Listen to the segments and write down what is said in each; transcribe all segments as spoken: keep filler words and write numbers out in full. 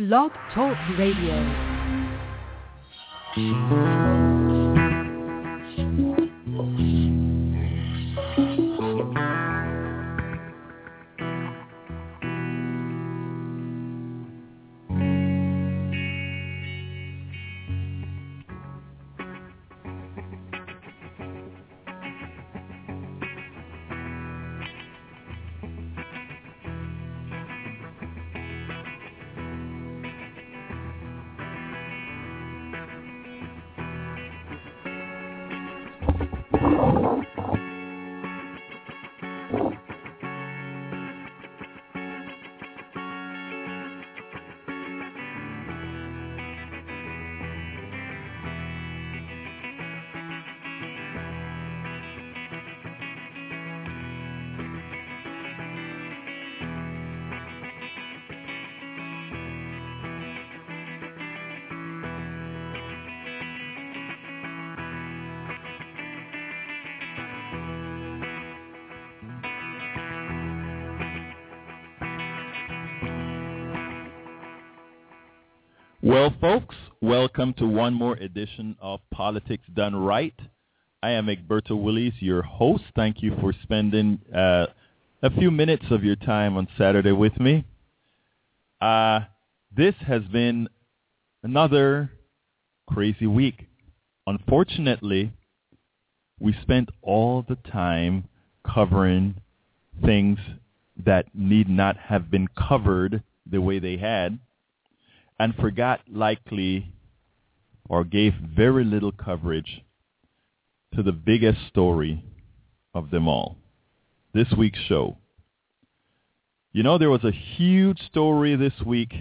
Blog Talk Radio. Well, folks, welcome to one more edition of Politics Done Right. I am Egberto Willies, your host. Thank you for spending uh, a few minutes of your time on Saturday with me. Uh, this has been another crazy week. Unfortunately, we spent all the time covering things that need not have been covered the way they had, and forgot likely or gave very little coverage to the biggest story of them all, this week's show. You know, there was a huge story this week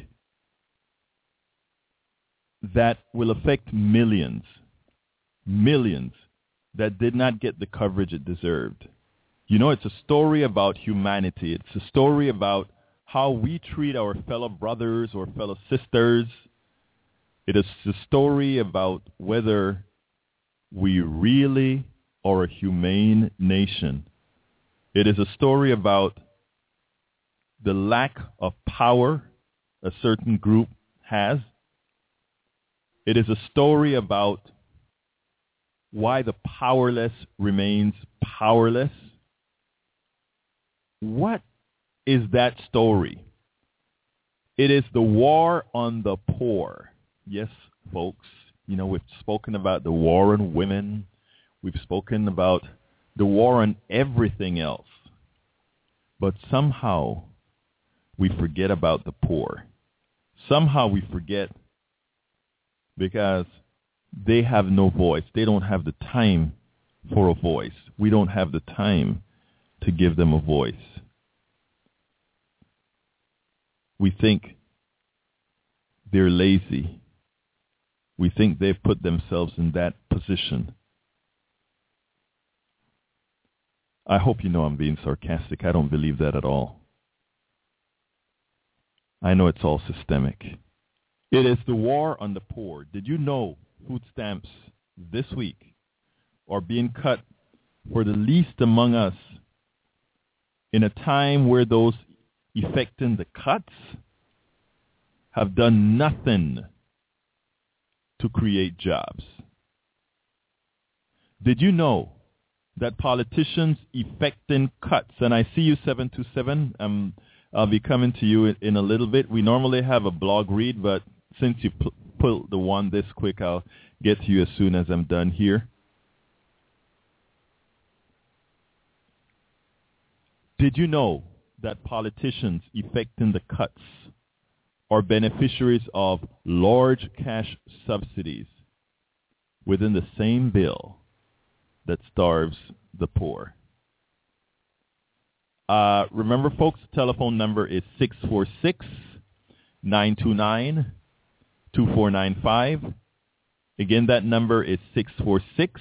that will affect millions, millions that did not get the coverage it deserved. You know, it's a story about humanity. It's a story about how we treat our fellow brothers or fellow sisters. It is a story about whether we really are a humane nation. It is a story about the lack of power a certain group has. It is a story about why the powerless remains powerless. What is that story? It is the war on the poor. Yes, folks, you know, we've spoken about the war on women. We've spoken about the war on everything else. But somehow we forget about the poor. Somehow we forget because they have no voice. They don't have the time for a voice. We don't have the time to give them a voice. We think they're lazy. We think they've put themselves in that position. I hope you know I'm being sarcastic. I don't believe that at all. I know it's all systemic. It is the war on the poor. Did you know food stamps this week are being cut for the least among us in a time where those effecting the cuts have done nothing to create jobs? Did you know that politicians effecting cuts, and I see you seven two seven, um, I'll be coming to you in, in a little bit. We normally have a blog read, but since you pu- pulled the one this quick, I'll get to you as soon as I'm done here. Did you know that politicians effecting the cuts are beneficiaries of large cash subsidies within the same bill that starves the poor? Uh, remember, folks, the telephone number is six four six, nine two nine, two four nine five. Again, that number is six four six,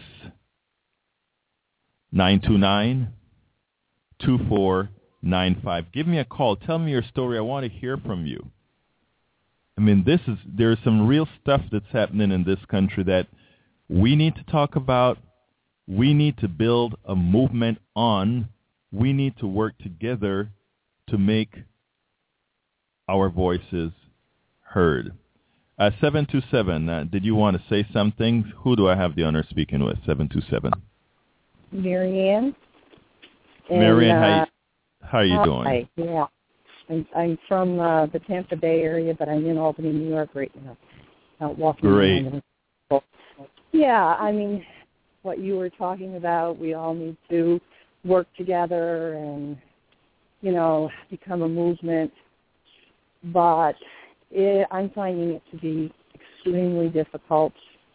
nine two nine, two four nine five. Give me a call. Tell me your story. I want to hear from you. I mean, this is there's some real stuff that's happening in this country that we need to talk about. We need to build a movement on. We need to work together to make our voices heard. Uh, seven two seven, uh, did you want to say something? Who do I have the honor speaking with? seven two seven. Marianne. Marianne, uh, how, how are you hi, doing? Yeah. I'm, I'm from uh, the Tampa Bay area, but I'm in Albany, New York right now. Out walking Great. around. Yeah, I mean, what you were talking about, we all need to work together and, you know, become a movement. But it, I'm finding it to be extremely difficult.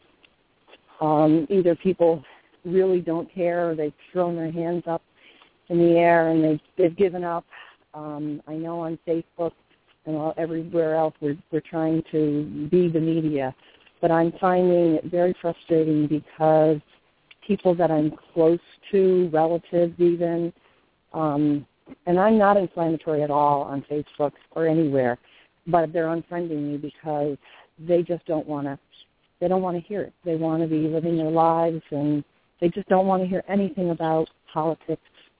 Um, either people really don't care or they've thrown their hands up in the air and they've, they've given up. Um, I know on Facebook and all, everywhere else we're, we're trying to be the media, but I'm finding it very frustrating because people that I'm close to, relatives even, um, and I'm not inflammatory at all on Facebook or anywhere, but they're unfriending me because they just don't want to, they don't want to hear it. They want to be living their lives and they just don't want to hear anything about politics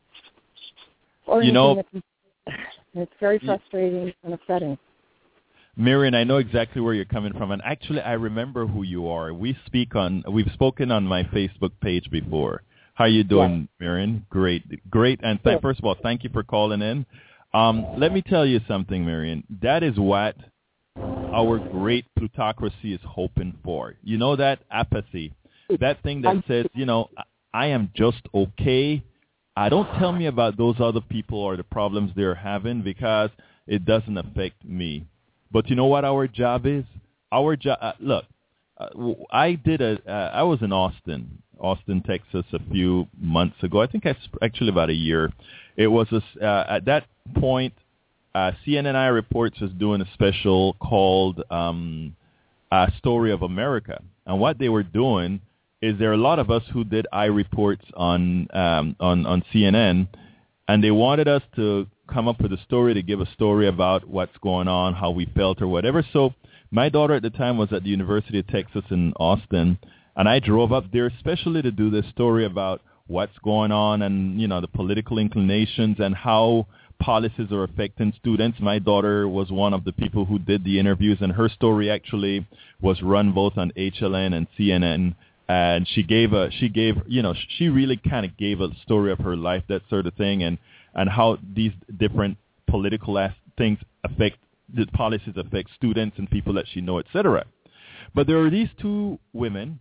or you anything know, that's, it's very frustrating and upsetting. Marian, I know exactly where you're coming from, and actually I remember who you are. We speak on, we've spoken on my Facebook page before. How are you doing, yeah. Marian? Great, great, and th- first of all, thank you for calling in. Um, let me tell you something, Marian. That is what our great plutocracy is hoping for. You know that apathy, that thing that says, you know, I am just okay. I don't tell me about those other people or the problems they're having because it doesn't affect me. But you know what our job is? Our job. Uh, look, uh, I did a. Uh, I was in Austin, Austin, Texas, a few months ago. I think I sp- actually about a year. It was a, uh, at that point, uh, C N N I Reports was doing a special called um, uh, "Story of America," and what they were doing is there are a lot of us who did I reports on um, on on C N N, and they wanted us to come up with a story, to give a story about what's going on, how we felt or whatever. So my daughter at the time was at the University of Texas in Austin, and I drove up there especially to do this story about what's going on and, you know, the political inclinations and how policies are affecting students. My daughter was one of the people who did the interviews, and her story actually was run both on H L N and C N N. And she gave a, she gave, you know, she really kind of gave a story of her life, that sort of thing, and, and how these different political things affect, the policies affect students and people that she know, et cetera. But there were these two women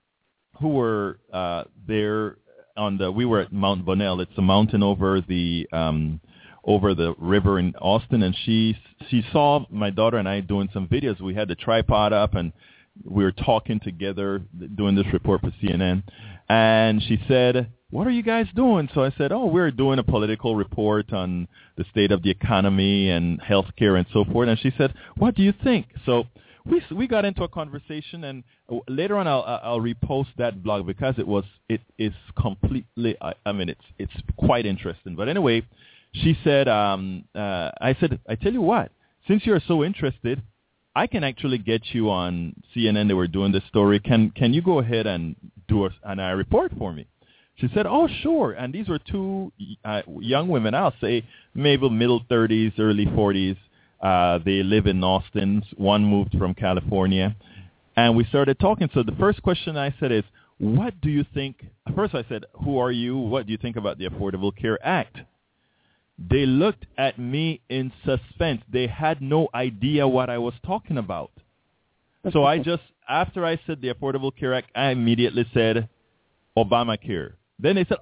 who were uh, there on the, we were at Mount Bonnell. It's a mountain over the, um, over the river in Austin, and she, she saw my daughter and I doing some videos. We had the tripod up, and we were talking together, doing this report for C N N, and she said, "What are you guys doing?" So I said, "Oh, we're doing a political report on the state of the economy and healthcare and so forth." And she said, "What do you think?" So we we got into a conversation, and later on I'll I'll repost that blog because it was it is completely I, I mean it's it's quite interesting. But anyway, she said, um, uh, I said, "I tell you what, since you're so interested, I can actually get you on C N N. They were doing this story. Can can you go ahead and do a, an I report for me?" She said, "Oh, sure." And these were two uh, young women, I'll say maybe middle thirties, early forties. Uh, they live in Austin. One moved from California. And we started talking. So the first question I said is, what do you think? First I said, who are you? What do you think about the Affordable Care Act? They looked at me in suspense. They had no idea what I was talking about. So I just, after I said the Affordable Care Act, I immediately said Obamacare. Then they said,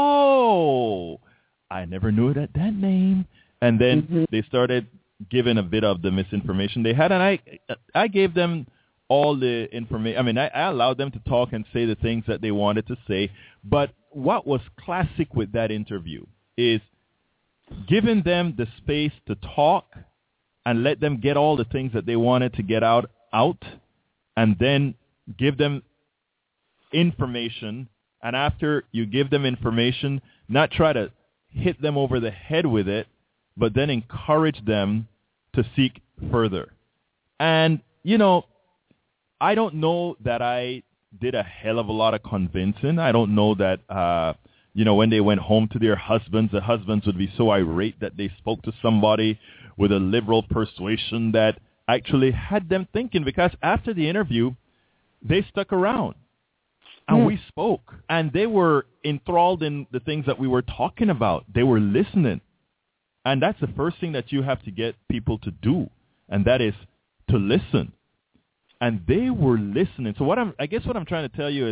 "Oh, I never knew that that name." And then mm-hmm. they started giving a bit of the misinformation they had, and I, I gave them all the information. I mean, I, I allowed them to talk and say the things that they wanted to say. But what was classic with that interview is giving them the space to talk and let them get all the things that they wanted to get out, out, and then give them information. And after you give them information, not try to hit them over the head with it, but then encourage them to seek further. And, you know, I don't know that I did a hell of a lot of convincing. I don't know that, uh, you know, when they went home to their husbands, the husbands would be so irate that they spoke to somebody with a liberal persuasion that actually had them thinking, because after the interview, they stuck around. And Mm. we spoke. And they were enthralled in the things that we were talking about. They were listening. And that's the first thing that you have to get people to do. And that is to listen. And they were listening. So what I'm, I guess what I'm trying to tell you is,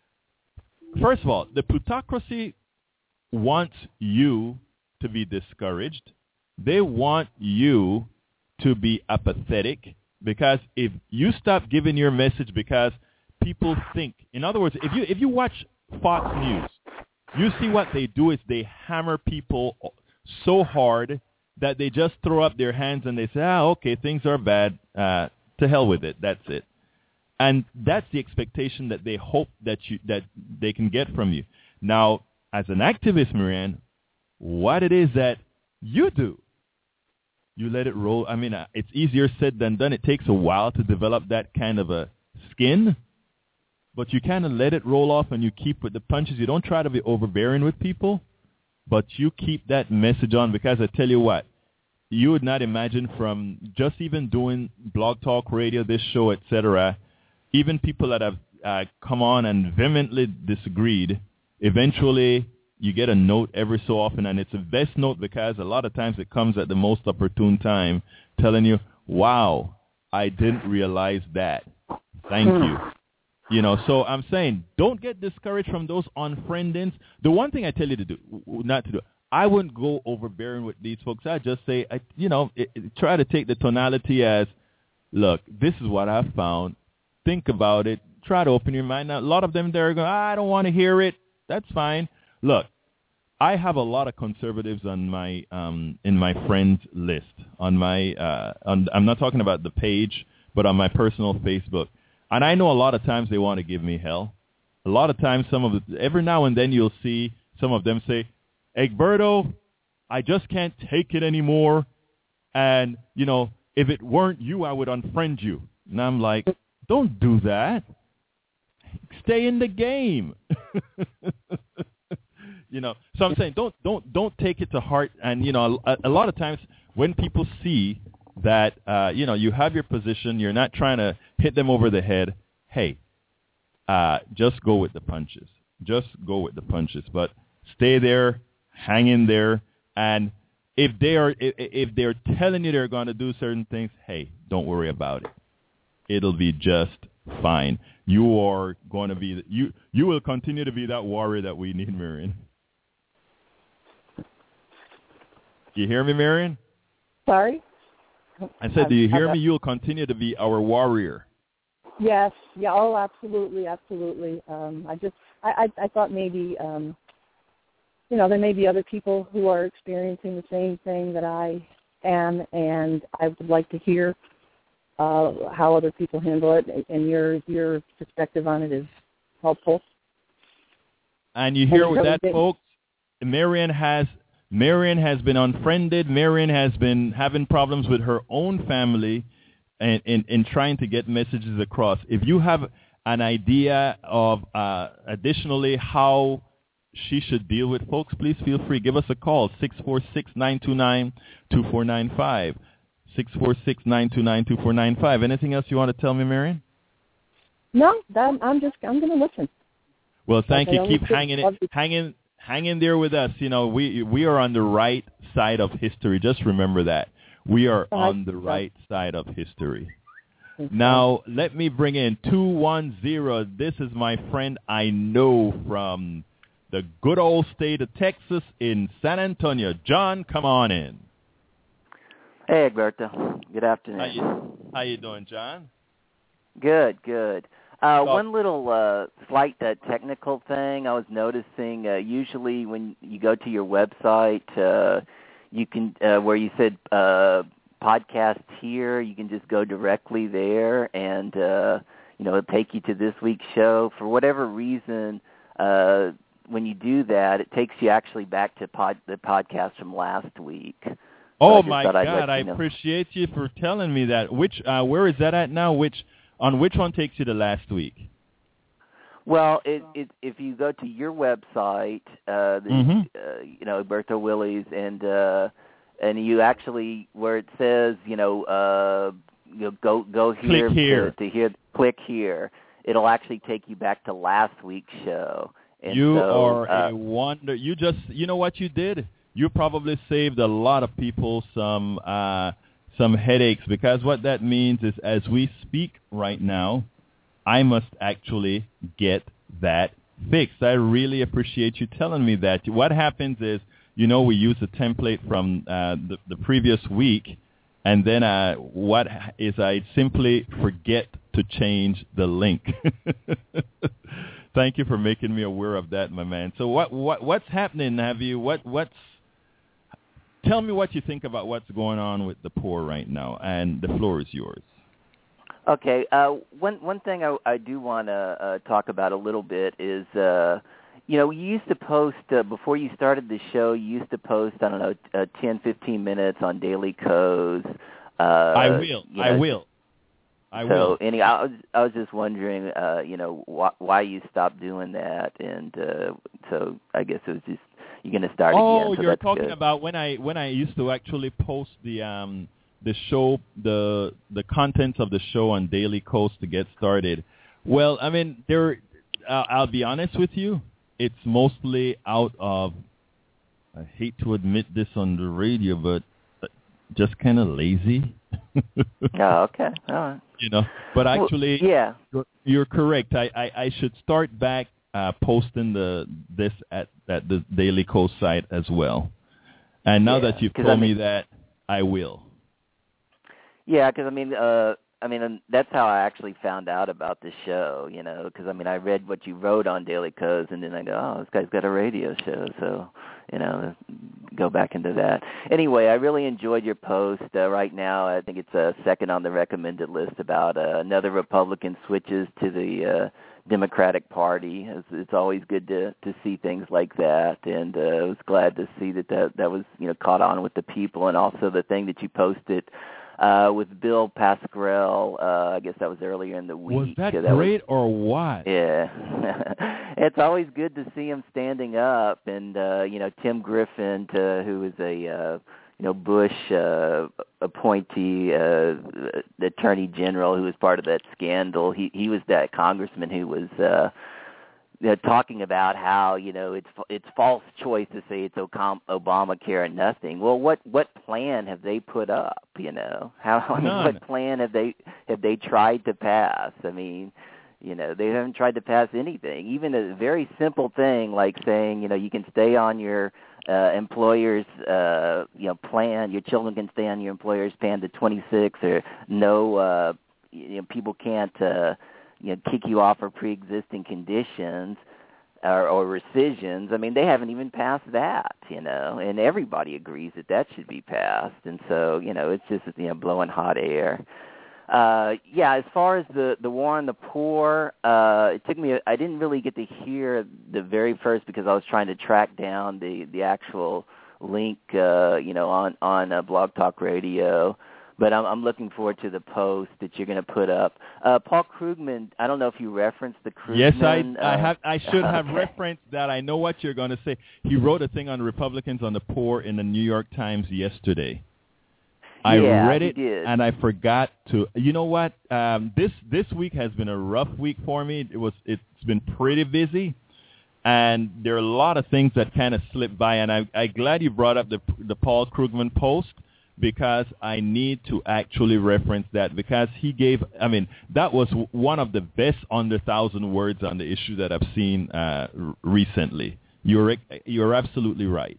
first of all, the plutocracy wants you to be discouraged. They want you to be apathetic, because if you stop giving your message because people think, in other words, if you if you watch Fox News, you see what they do is they hammer people so hard that they just throw up their hands and they say, ah, okay, things are bad. Uh, to hell with it. That's it. And that's the expectation that they hope that you that they can get from you. Now, as an activist, Marianne, what it is that you do, you let it roll. I mean, uh, it's easier said than done. It takes a while to develop that kind of a skin, but you kind of let it roll off and you keep with the punches. You don't try to be overbearing with people, but you keep that message on, because I tell you what, you would not imagine from just even doing Blog Talk Radio, this show, et cetera, even people that have uh, come on and vehemently disagreed, eventually you get a note every so often, and it's the best note because a lot of times it comes at the most opportune time, telling you, wow, I didn't realize that. Thank you. You know, so I'm saying, don't get discouraged from those unfriendings. The one thing I tell you to do, not to do, I wouldn't go overbearing with these folks. I just say, I, you know, it, it, try to take the tonality as, look, this is what I found. Think about it. Try to open your mind. Now, a lot of them, they're going, ah, I don't want to hear it. That's fine. Look, I have a lot of conservatives on my um, in my friends list. On my, uh, on, I'm not talking about the page, but on my personal Facebook. And I know a lot of times they want to give me hell. A lot of times, some of the, every now and then you'll see some of them say, Egberto, I just can't take it anymore. And, you know, if it weren't you, I would unfriend you. And I'm like, don't do that. Stay in the game. You know, so I'm saying don't don't don't take it to heart. And, you know, a, a lot of times when people see that, uh, you know, you have your position, you're not trying to hit them over the head, hey, uh, just go with the punches. Just go with the punches. But stay there. Hang in there, and if they are if, if they're telling you they're going to do certain things, hey, don't worry about it. It'll be just fine. You are going to be you you will continue to be that warrior that we need, Marion. You hear me, Marion? Sorry? I said, do you hear me? You'll continue to be our warrior. Yes. Yeah. Oh, absolutely, absolutely. Um, I just I, I I thought maybe. Um, You know, there may be other people who are experiencing the same thing that I am, and I would like to hear uh, how other people handle it, and your your perspective on it is helpful. And you hear with that, folks, Marion has Marion has been unfriended. Marion has been having problems with her own family and in, in trying to get messages across. If you have an idea of uh, additionally how she should deal with folks, please feel free. Give us a call, six four six, nine two nine, two four nine five, six four six, nine two nine, two four nine five. Anything else you want to tell me, Marion? No, that, I'm just, I'm going to listen. Well, thank okay, you. Keep hanging it, hanging, hanging there with us. You know, we we are on the right side of history. Just remember that. We are on the right side of history. Now, let me bring in two one zero. This is my friend I know from the good old state of Texas in San Antonio. John, come on in. Hey, Egberto. Good afternoon. How you, how you doing, John? Good, good. Uh, so, one little uh, slight uh, technical thing I was noticing. Uh, usually when you go to your website, uh, you can uh, where you said uh, podcast here, you can just go directly there, and uh, you know, it'll take you to this week's show. For whatever reason, uh, when you do that, it takes you actually back to pod, the podcast from last week. So oh my God! I know. appreciate you for telling me that. Which, uh, where is that at now? Which, on which one takes you to last week? Well, it, it, if you go to your website, uh, the, mm-hmm. uh, you know, Egberto Willies, and uh, and you actually where it says, you know, uh, you know, go go here, click here. To, to hear, click here. It'll actually take you back to last week's show. And you so, are uh, a wonder. You just, you know what you did? You probably saved a lot of people some uh, some headaches, because what that means is, as we speak right now, I must actually get that fixed. I really appreciate you telling me that. What happens is, you know, we use a template from uh, the, the previous week, and then uh, what is I simply forget to change the link. Thank you for making me aware of that, my man. So what what what's happening? Have you what what's? Tell me what you think about what's going on with the poor right now, and the floor is yours. Okay. Uh, one one thing I, I do want to uh, talk about a little bit is, uh, you know, you used to post uh, before you started the show. You used to post, I don't know, uh, ten, fifteen minutes on Daily Kos. Uh, I will. You know, I will. I so will. Any, I was I was just wondering, uh, you know, wh- why you stopped doing that, and uh, so I guess it was just you're going to start oh, again. So you're that's talking good. about when I when I used to actually post the um the show the the contents of the show on Daily Kos to get started. Well, I mean, there. Uh, I'll be honest with you. It's mostly out of. I hate to admit this on the radio, but just kind of lazy. Oh, okay. All right. You know, but actually, well, yeah, you're, you're correct. I, I, I should start back uh, posting the this at, at the Daily Kos site as well. And now yeah, that you've told I mean, me that, I will. Yeah, because I mean, uh, I mean, that's how I actually found out about the show. You know, because I mean, I read what you wrote on Daily Kos, and then I go, oh, this guy's got a radio show, so you know, go back into that. Anyway, I really enjoyed your post. Uh, right now, I think it's uh, second on the recommended list about uh, another Republican switches to the uh, Democratic Party. It's, it's always good to to see things like that, and uh, I was glad to see that, that that was you know caught on with the people, and also the thing that you posted uh, with Bill Pascrell. Uh, I guess that was earlier in the week. Was that, uh, that great was, or what? Yeah. It's always good to see him standing up, and uh, you know Tim Griffin, to, who is a uh, you know Bush uh, appointee, uh, attorney general, who was part of that scandal. He he was that congressman who was uh, you know, talking about how you know it's it's false choice to say it's Obamacare and nothing. Well, what what plan have they put up? You know, how I mean, what plan have they have they tried to pass? I mean. You know, they haven't tried to pass anything. Even a very simple thing like saying, you know, you can stay on your uh, employer's, uh, you know, plan. Your children can stay on your employer's plan to twenty-six, or no, uh, you know, people can't, uh, you know, kick you off for pre-existing conditions or, or rescissions. I mean, they haven't even passed that, you know, and everybody agrees that that should be passed. And so, you know, it's just, you know, blowing hot air. Uh, yeah, as far as the, the war on the poor, uh, it took me, a, I didn't really get to hear the very first because I was trying to track down the, the actual link, uh, you know, on, on uh, Blog Talk Radio. But I'm, I'm looking forward to the post that you're going to put up. Uh, Paul Krugman, I don't know if you referenced the Krugman. Yes, I, uh, I have. I should have okay. referenced that. I know what you're going to say. He wrote a thing on Republicans on the poor in the New York Times yesterday. I yeah, read it, he did. and I forgot to. You know what? Um, this this week has been a rough week for me. It was. It's been pretty busy, and there are a lot of things that kind of slipped by. And I, I'm glad you brought up the the Paul Krugman post, because I need to actually reference that, because he gave. I mean, that was one of the best under thousand words on the issue that I've seen uh, recently. You're you're absolutely right.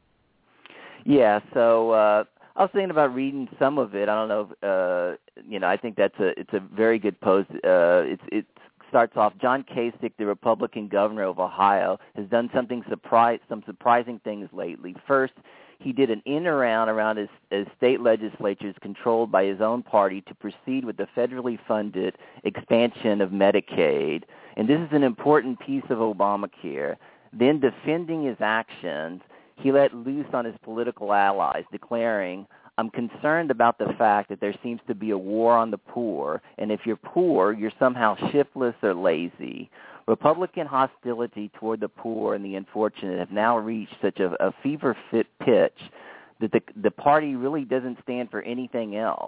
Yeah. So. Uh, I was thinking about reading some of it. I don't know. If, uh, you know, I think that's a it's a very good post. Uh, it's it starts off. John Kasich, the Republican governor of Ohio, has done something surprise some surprising things lately. First, he did an in around around his, his state legislatures controlled by his own party to proceed with the federally funded expansion of Medicaid, and this is an important piece of Obamacare. Then, defending his actions, he let loose on his political allies, declaring, I'm concerned about the fact that there seems to be a war on the poor, and if you're poor, you're somehow shiftless or lazy. Republican hostility toward the poor and the unfortunate have now reached such a, a fever-fit pitch that the, the party really doesn't stand for anything else.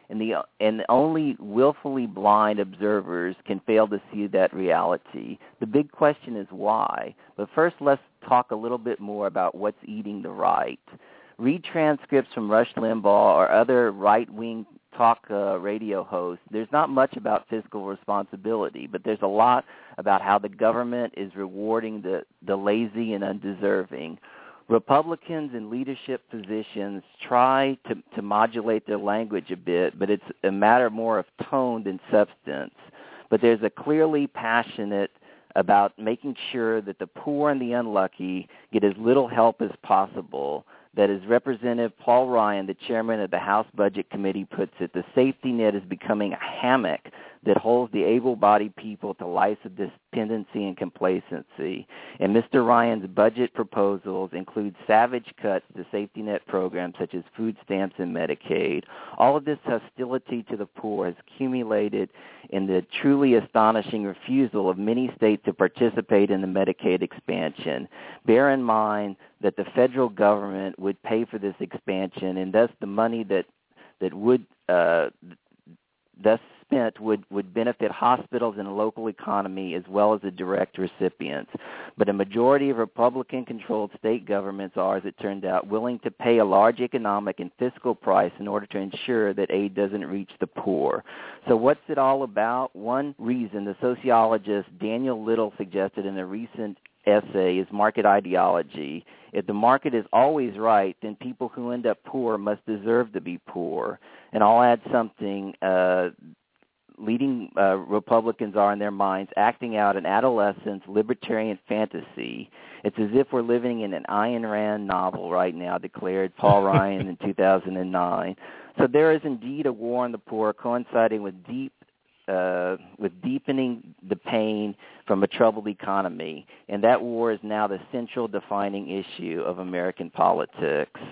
and the and only willfully blind observers can fail to see that reality. The big question is why. But first, let's talk a little bit more about what's eating the right. Read transcripts from Rush Limbaugh or other right-wing talk uh, radio hosts. There's not much about fiscal responsibility, but there's a lot about how the government is rewarding the, the lazy and undeserving. Republicans in leadership positions try to, to modulate their language a bit, but it's a matter more of tone than substance. But there's a clearly passionate about making sure that the poor and the unlucky get as little help as possible. That as Representative Paul Ryan, the chairman of the House Budget Committee, puts it, the safety net is becoming a hammock that holds the able-bodied people to lives of dependency and complacency. And Mister Ryan's budget proposals include savage cuts to safety net programs such as food stamps and Medicaid. All of this hostility to the poor has accumulated in the truly astonishing refusal of many states to participate in the Medicaid expansion. Bear in mind that the federal government would pay for this expansion, and thus the money that that would uh, thus spent would, would benefit hospitals and the local economy as well as the direct recipients. But a majority of Republican-controlled state governments are, as it turned out, willing to pay a large economic and fiscal price in order to ensure that aid doesn't reach the poor. So what's it all about? One reason the sociologist Daniel Little suggested in a recent essay is market ideology. If the market is always right, then people who end up poor must deserve to be poor. And I'll add something. Uh, leading uh, Republicans are in their minds acting out an adolescent's libertarian fantasy. It's as if we're living in an Ayn Rand novel right now, declared Paul Ryan in two thousand nine. So there is indeed a war on the poor coinciding with deep Uh, with deepening the pain from a troubled economy. And that war is now the central defining issue of American politics.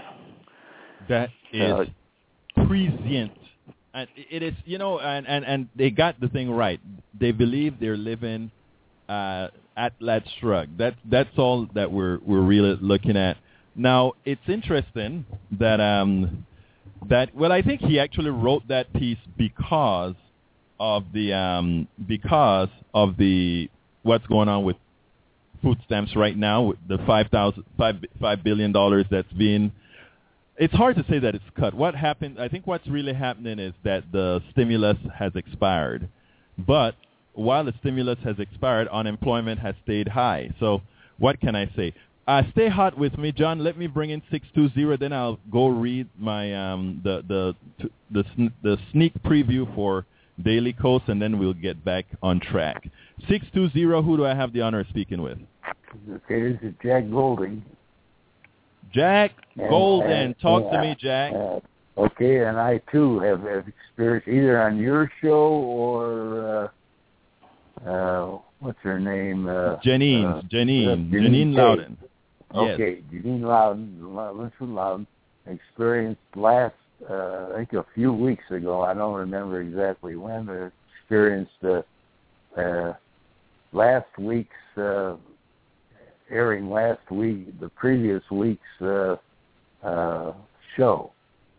That is so, prescient. And it is, you know, and, and, and they got the thing right. They believe they're living uh, at that shrug. That, that's all that we're, we're really looking at. Now, it's interesting that, um, that, well, I think he actually wrote that piece because of the um, because of the what's going on with food stamps right now, with the five thousand five five billion dollars that's being. It's hard to say that it's cut. What happened? I think what's really happening is that the stimulus has expired, but while the stimulus has expired, unemployment has stayed high. So what can I say? Uh, stay hot with me, John. Let me bring in six two zero. Then I'll go read my um, the the the the, the sneak preview for Daily Kos, and then we'll get back on track. six two zero, who do I have the honor of speaking with? Okay, this is Jack Golding. Jack and, Golden, and, talk and, to me, Jack. Uh, okay, and I too have, have experience either on your show or, uh, uh, what's her name? Uh, Janine, uh, Janine, uh, Janine Loudon. Okay, yes. Janine Loudon, Lynchwood Loudon, experienced last Uh, I think a few weeks ago, I don't remember exactly when, but experienced uh, uh, last week's, uh, airing last week, the previous week's uh, uh, show.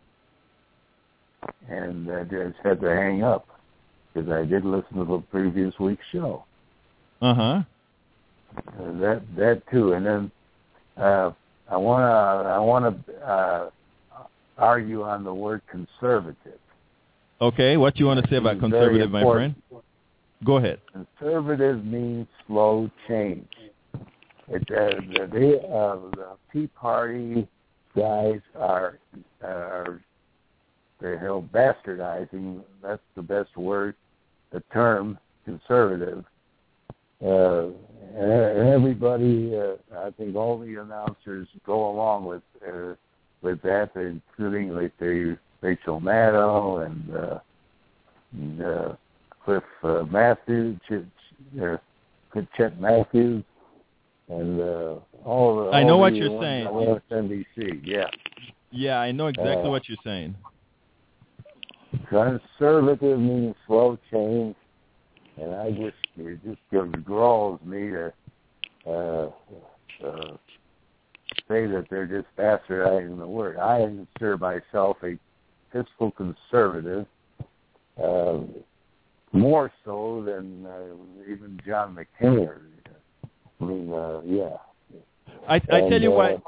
And I just had to hang up because I did listen to the previous week's show. Uh-huh. Uh, that, that too. And then uh, I want to, I want to, uh, argue on the word conservative. Okay, what do you want to say about conservative, my friend? Go ahead. Conservative means slow change. It, uh, the, the, uh, the Tea Party guys are, are they're hell bastardizing, that's the best word, the term conservative. Uh, and everybody, uh, I think all the announcers go along with uh, with that, including like the Rachel Maddow and, uh, and uh, Cliff uh, Matthews, Ch- Ch- uh, Chet Matthews, and uh, all the. I know all what the you're saying. on N B C, yeah. Yeah, I know exactly uh, what you're saying. Conservative means slow change, and I just it just galls me to. Uh, uh, say that they're just bastardizing the word. I consider myself a fiscal conservative, uh, more so than uh, even John McCain. I mean, uh, yeah. I, I and, tell you uh, what.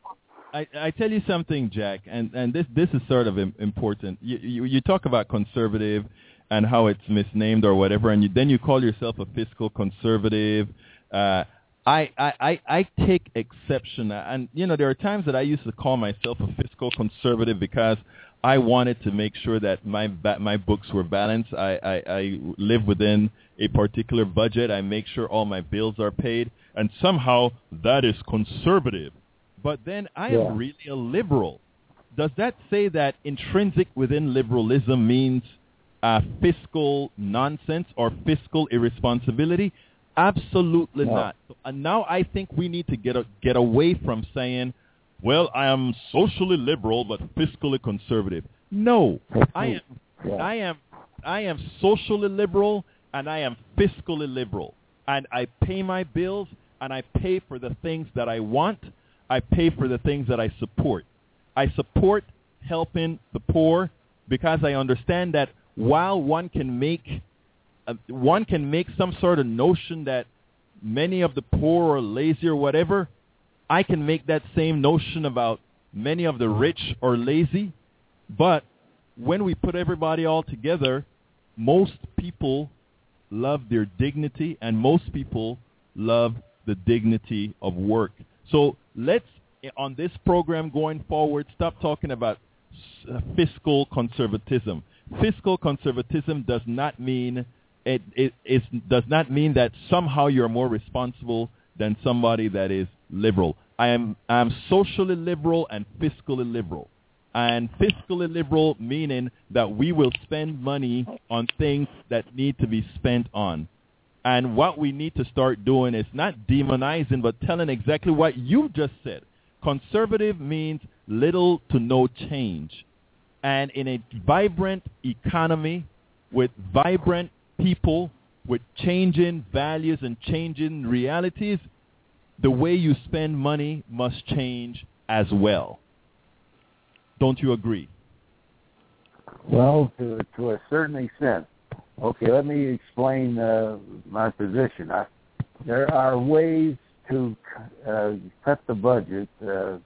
I, I tell you something, Jack, and, and this this is sort of important. You, you you talk about conservative and how it's misnamed or whatever, and you, then you call yourself a fiscal conservative. Uh, I, I, I, I take exception, and you know there are times that I used to call myself a fiscal conservative because I wanted to make sure that my my books were balanced. I, I, I live within a particular budget. I make sure all my bills are paid, and somehow that is conservative. But then I yeah. am really a liberal. Does that say that intrinsic within liberalism means uh, fiscal nonsense or fiscal irresponsibility? Absolutely no. not. And now I think we need to get a, get away from saying, well, I am socially liberal but fiscally conservative. No, I am, yeah. I am, I am socially liberal and I am fiscally liberal. And I pay my bills and I pay for the things that I want. I pay for the things that I support. I support helping the poor because I understand that while one can make uh, one can make some sort of notion that many of the poor are lazy or whatever, I can make that same notion about many of the rich are lazy. But when we put everybody all together, most people love their dignity and most people love the dignity of work. So let's, on this program going forward, stop talking about uh, fiscal conservatism. Fiscal conservatism does not mean it, it, it does not mean that somehow you're more responsible than somebody that is liberal. I am I'm socially liberal and fiscally liberal. And fiscally liberal meaning that we will spend money on things that need to be spent on. And what we need to start doing is not demonizing, but telling exactly what you just said. Conservative means little to no change. And in a vibrant economy with vibrant people, with changing values and changing realities, the way you spend money must change as well. Don't you agree? Well, to, to a certain extent. Okay, let me explain uh, my position. I, there are ways to uh, cut the budget. Uh,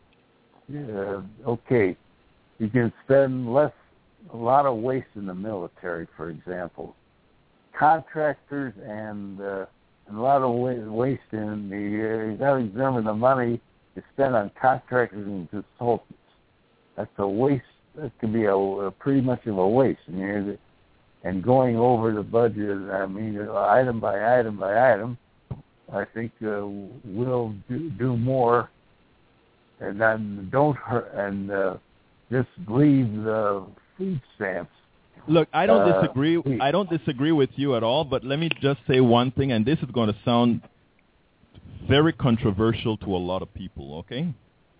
uh, okay, you can spend less, a lot of waste in the military, for example. Contractors and, uh, and a lot of waste in the, uh, you got to examine the money you spend on contractors and consultants. That's a waste. That could be a, a pretty much of a waste. I mean, and going over the budget, I mean, item by item by item, I think uh, we'll do, do more, and then don't hurt, and uh, just leave the food stamps. Look, I don't uh, disagree. I don't disagree with you at all. But let me just say one thing, and this is going to sound very controversial to a lot of people. Okay,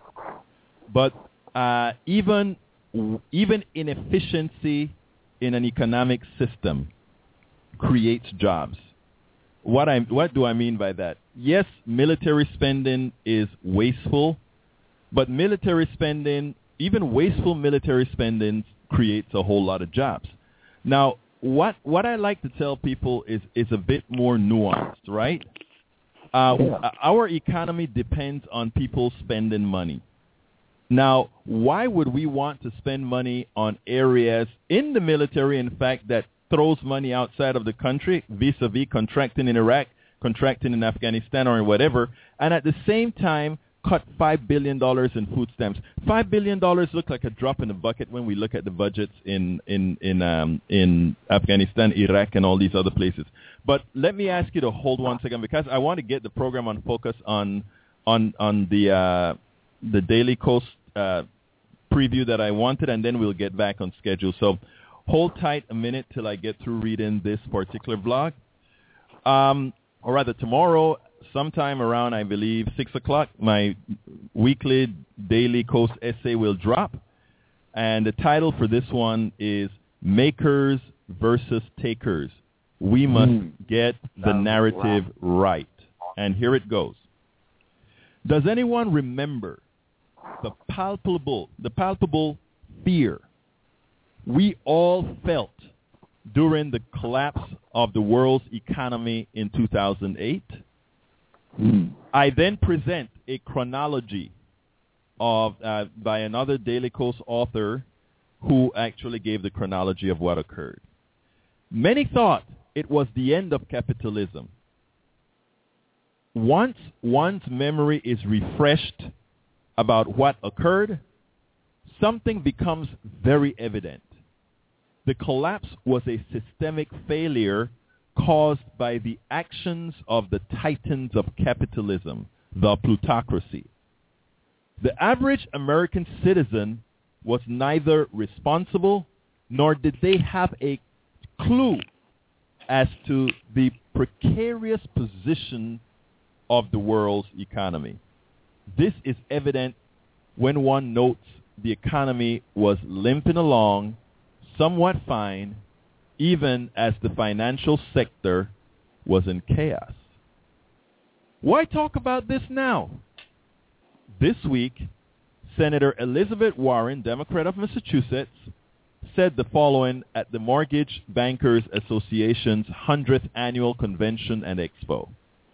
but uh, even even inefficiency in an economic system creates jobs. What I what do I mean by that? Yes, military spending is wasteful, but military spending, even wasteful military spending, creates a whole lot of jobs. Now, what what I like to tell people is is a bit more nuanced, right? Uh, yeah. Our economy depends on people spending money. Now, why would we want to spend money on areas in the military, in fact, that throws money outside of the country, vis-a-vis contracting in Iraq, contracting in Afghanistan or in whatever, and at the same time cut five billion dollars in food stamps? five billion dollars look like a drop in the bucket when we look at the budgets in, in, in, um, in Afghanistan, Iraq, and all these other places. But let me ask you to hold one second because I want to get the program on focus on, on, on the, uh, the Daily Kos Uh, preview that I wanted, and then we'll get back on schedule. So hold tight a minute till I get through reading this particular blog. Um, or rather, tomorrow, sometime around, I believe, six o'clock, my weekly Daily Kos essay will drop. And the title for this one is Makers versus Takers. We must mm. get the narrative right. And here it goes. Does anyone remember the palpable, the palpable fear we all felt during the collapse of the world's economy in two thousand eight. Mm. I then present a chronology of uh, by another Daily Kos author who actually gave the chronology of what occurred. Many thought it was the end of capitalism. Once one's memory is refreshed about what occurred, something becomes very evident. The collapse was a systemic failure caused by the actions of the titans of capitalism, the plutocracy. The average American citizen was neither responsible nor did they have a clue as to the precarious position of the world's economy. This is evident when one notes the economy was limping along somewhat fine, even as the financial sector was in chaos. Why talk about this now? This week, Senator Elizabeth Warren, Democrat of Massachusetts, said the following at the Mortgage Bankers Association's one hundredth Annual Convention and Expo.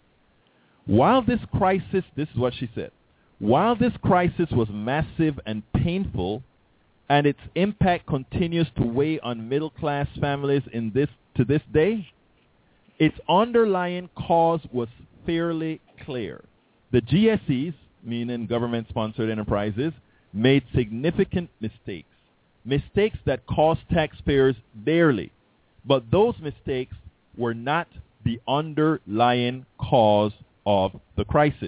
While this crisis, this is what she said, while this crisis was massive and painful, and its impact continues to weigh on middle-class families in this to this day, its underlying cause was fairly clear. The G S Es, meaning government-sponsored enterprises, made significant mistakes, mistakes that cost taxpayers dearly, but those mistakes were not the underlying cause of the crisis.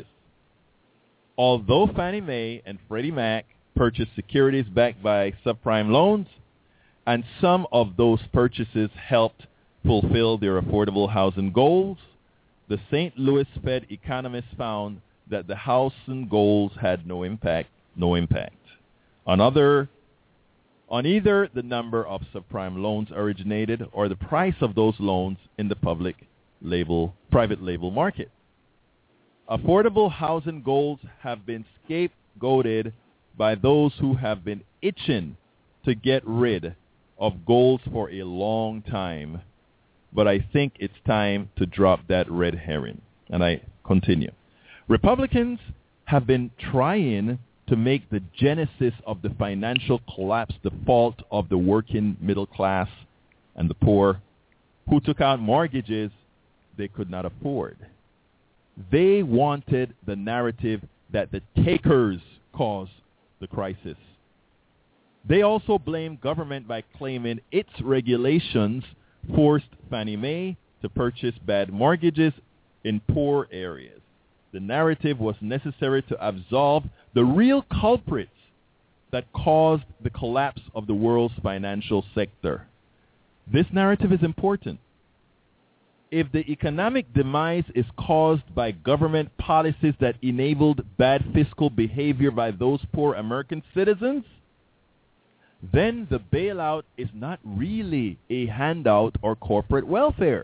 Although Fannie Mae and Freddie Mac purchased securities backed by subprime loans, and some of those purchases helped fulfill their affordable housing goals, the Saint Louis Fed economists found that the housing goals had no impact, no impact on other, on either the number of subprime loans originated or the price of those loans in the public label, private label market. Affordable housing goals have been scapegoated by those who have been itching to get rid of goals for a long time. But I think it's time to drop that red herring. And I continue. Republicans have been trying to make the genesis of the financial collapse the fault of the working middle class and the poor who took out mortgages they could not afford. They wanted the narrative that the takers caused the crisis. They also blamed government by claiming its regulations forced Fannie Mae to purchase bad mortgages in poor areas. The narrative was necessary to absolve the real culprits that caused the collapse of the world's financial sector. This narrative is important. If the economic demise is caused by government policies that enabled bad fiscal behavior by those poor American citizens, then the bailout is not really a handout or corporate welfare.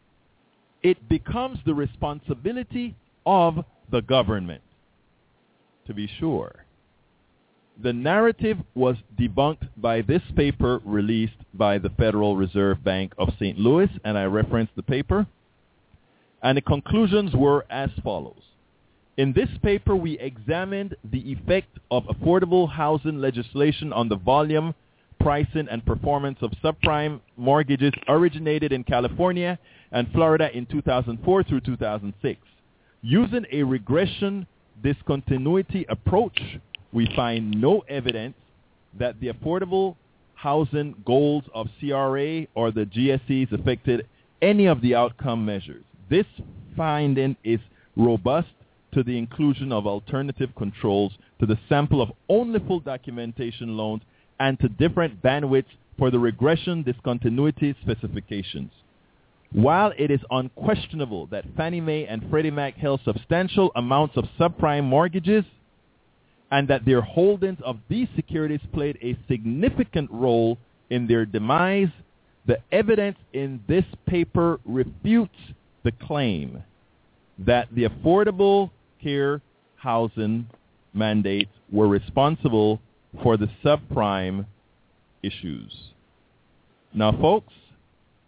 It becomes the responsibility of the government. To be sure, the narrative was debunked by this paper released by the Federal Reserve Bank of Saint Louis, and I referenced the paper. And the conclusions were as follows. In this paper, we examined the effect of affordable housing legislation on the volume, pricing, and performance of subprime mortgages originated in California and Florida in two thousand four through two thousand six. Using a regression discontinuity approach, we find no evidence that the affordable housing goals of C R A or the G S Es affected any of the outcome measures. This finding is robust to the inclusion of alternative controls to the sample of only full documentation loans and to different bandwidths for the regression discontinuity specifications. While it is unquestionable that Fannie Mae and Freddie Mac held substantial amounts of subprime mortgages and that their holdings of these securities played a significant role in their demise, the evidence in this paper refutes the claim that the Affordable Care Housing mandates were responsible for the subprime issues. Now, folks,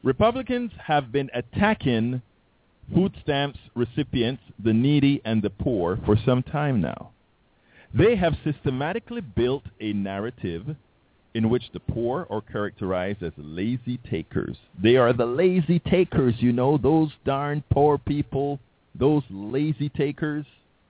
Republicans have been attacking food stamps recipients, the needy and the poor, for some time now. They have systematically built a narrative in which the poor are characterized as lazy takers. They are the lazy takers, you know, those darn poor people, those lazy takers.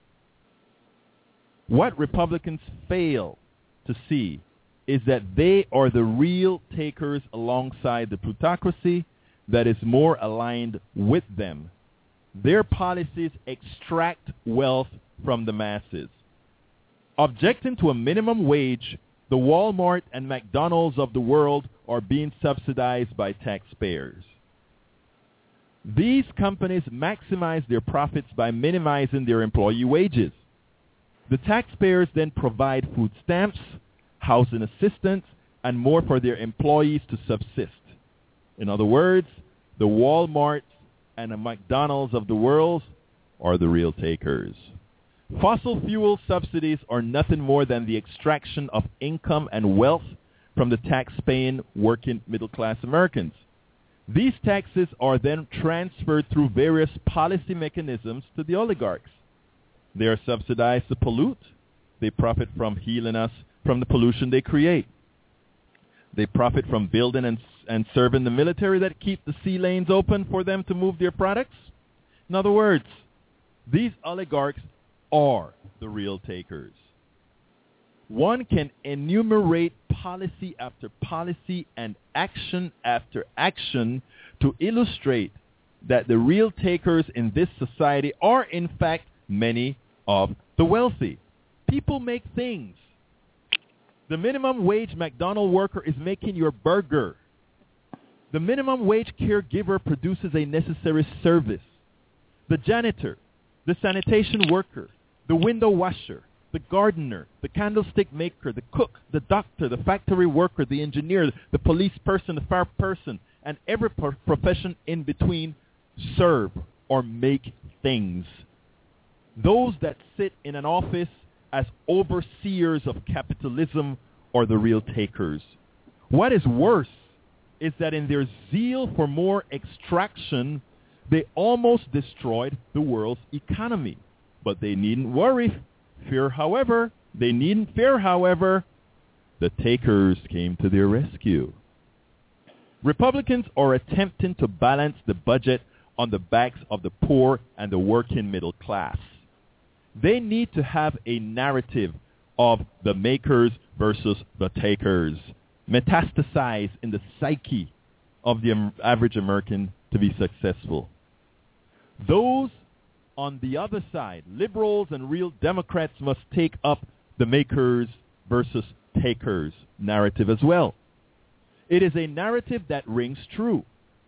What Republicans fail to see is that they are the real takers alongside the plutocracy that is more aligned with them. Their policies extract wealth from the masses. Objecting to a minimum wage, the Walmart and McDonald's of the world are being subsidized by taxpayers. These companies maximize their profits by minimizing their employee wages. The taxpayers then provide food stamps, housing assistance, and more for their employees to subsist. In other words, the Walmarts and the McDonald's of the world are the real takers. Fossil fuel subsidies are nothing more than the extraction of income and wealth from the tax-paying working middle-class Americans. These taxes are then transferred through various policy mechanisms to the oligarchs. They are subsidized to pollute. They profit from healing us from the pollution they create. They profit from building and, and serving the military that keep the sea lanes open for them to move their products. In other words, these oligarchs are the real takers. One can enumerate policy after policy and action after action to illustrate that the real takers in this society are, in fact, many of the wealthy. People make things. The minimum wage McDonald's worker is making your burger. The minimum wage caregiver produces a necessary service. The janitor, the sanitation worker, the window washer, the gardener, the candlestick maker, the cook, the doctor, the factory worker, the engineer, the police person, the fire person, and every pro- profession in between serve or make things. Those that sit in an office as overseers of capitalism are the real takers. What is worse is that in their zeal for more extraction, they almost destroyed the world's economy. But they needn't worry. Fear, however, they needn't fear, however, the takers came to their rescue. Republicans are attempting to balance the budget on the backs of the poor and the working middle class. They need to have a narrative of the makers versus the takers, metastasized in the psyche of the average American to be successful. Those on the other side, liberals and real Democrats, must take up the makers versus takers narrative as well. It is a narrative that rings true.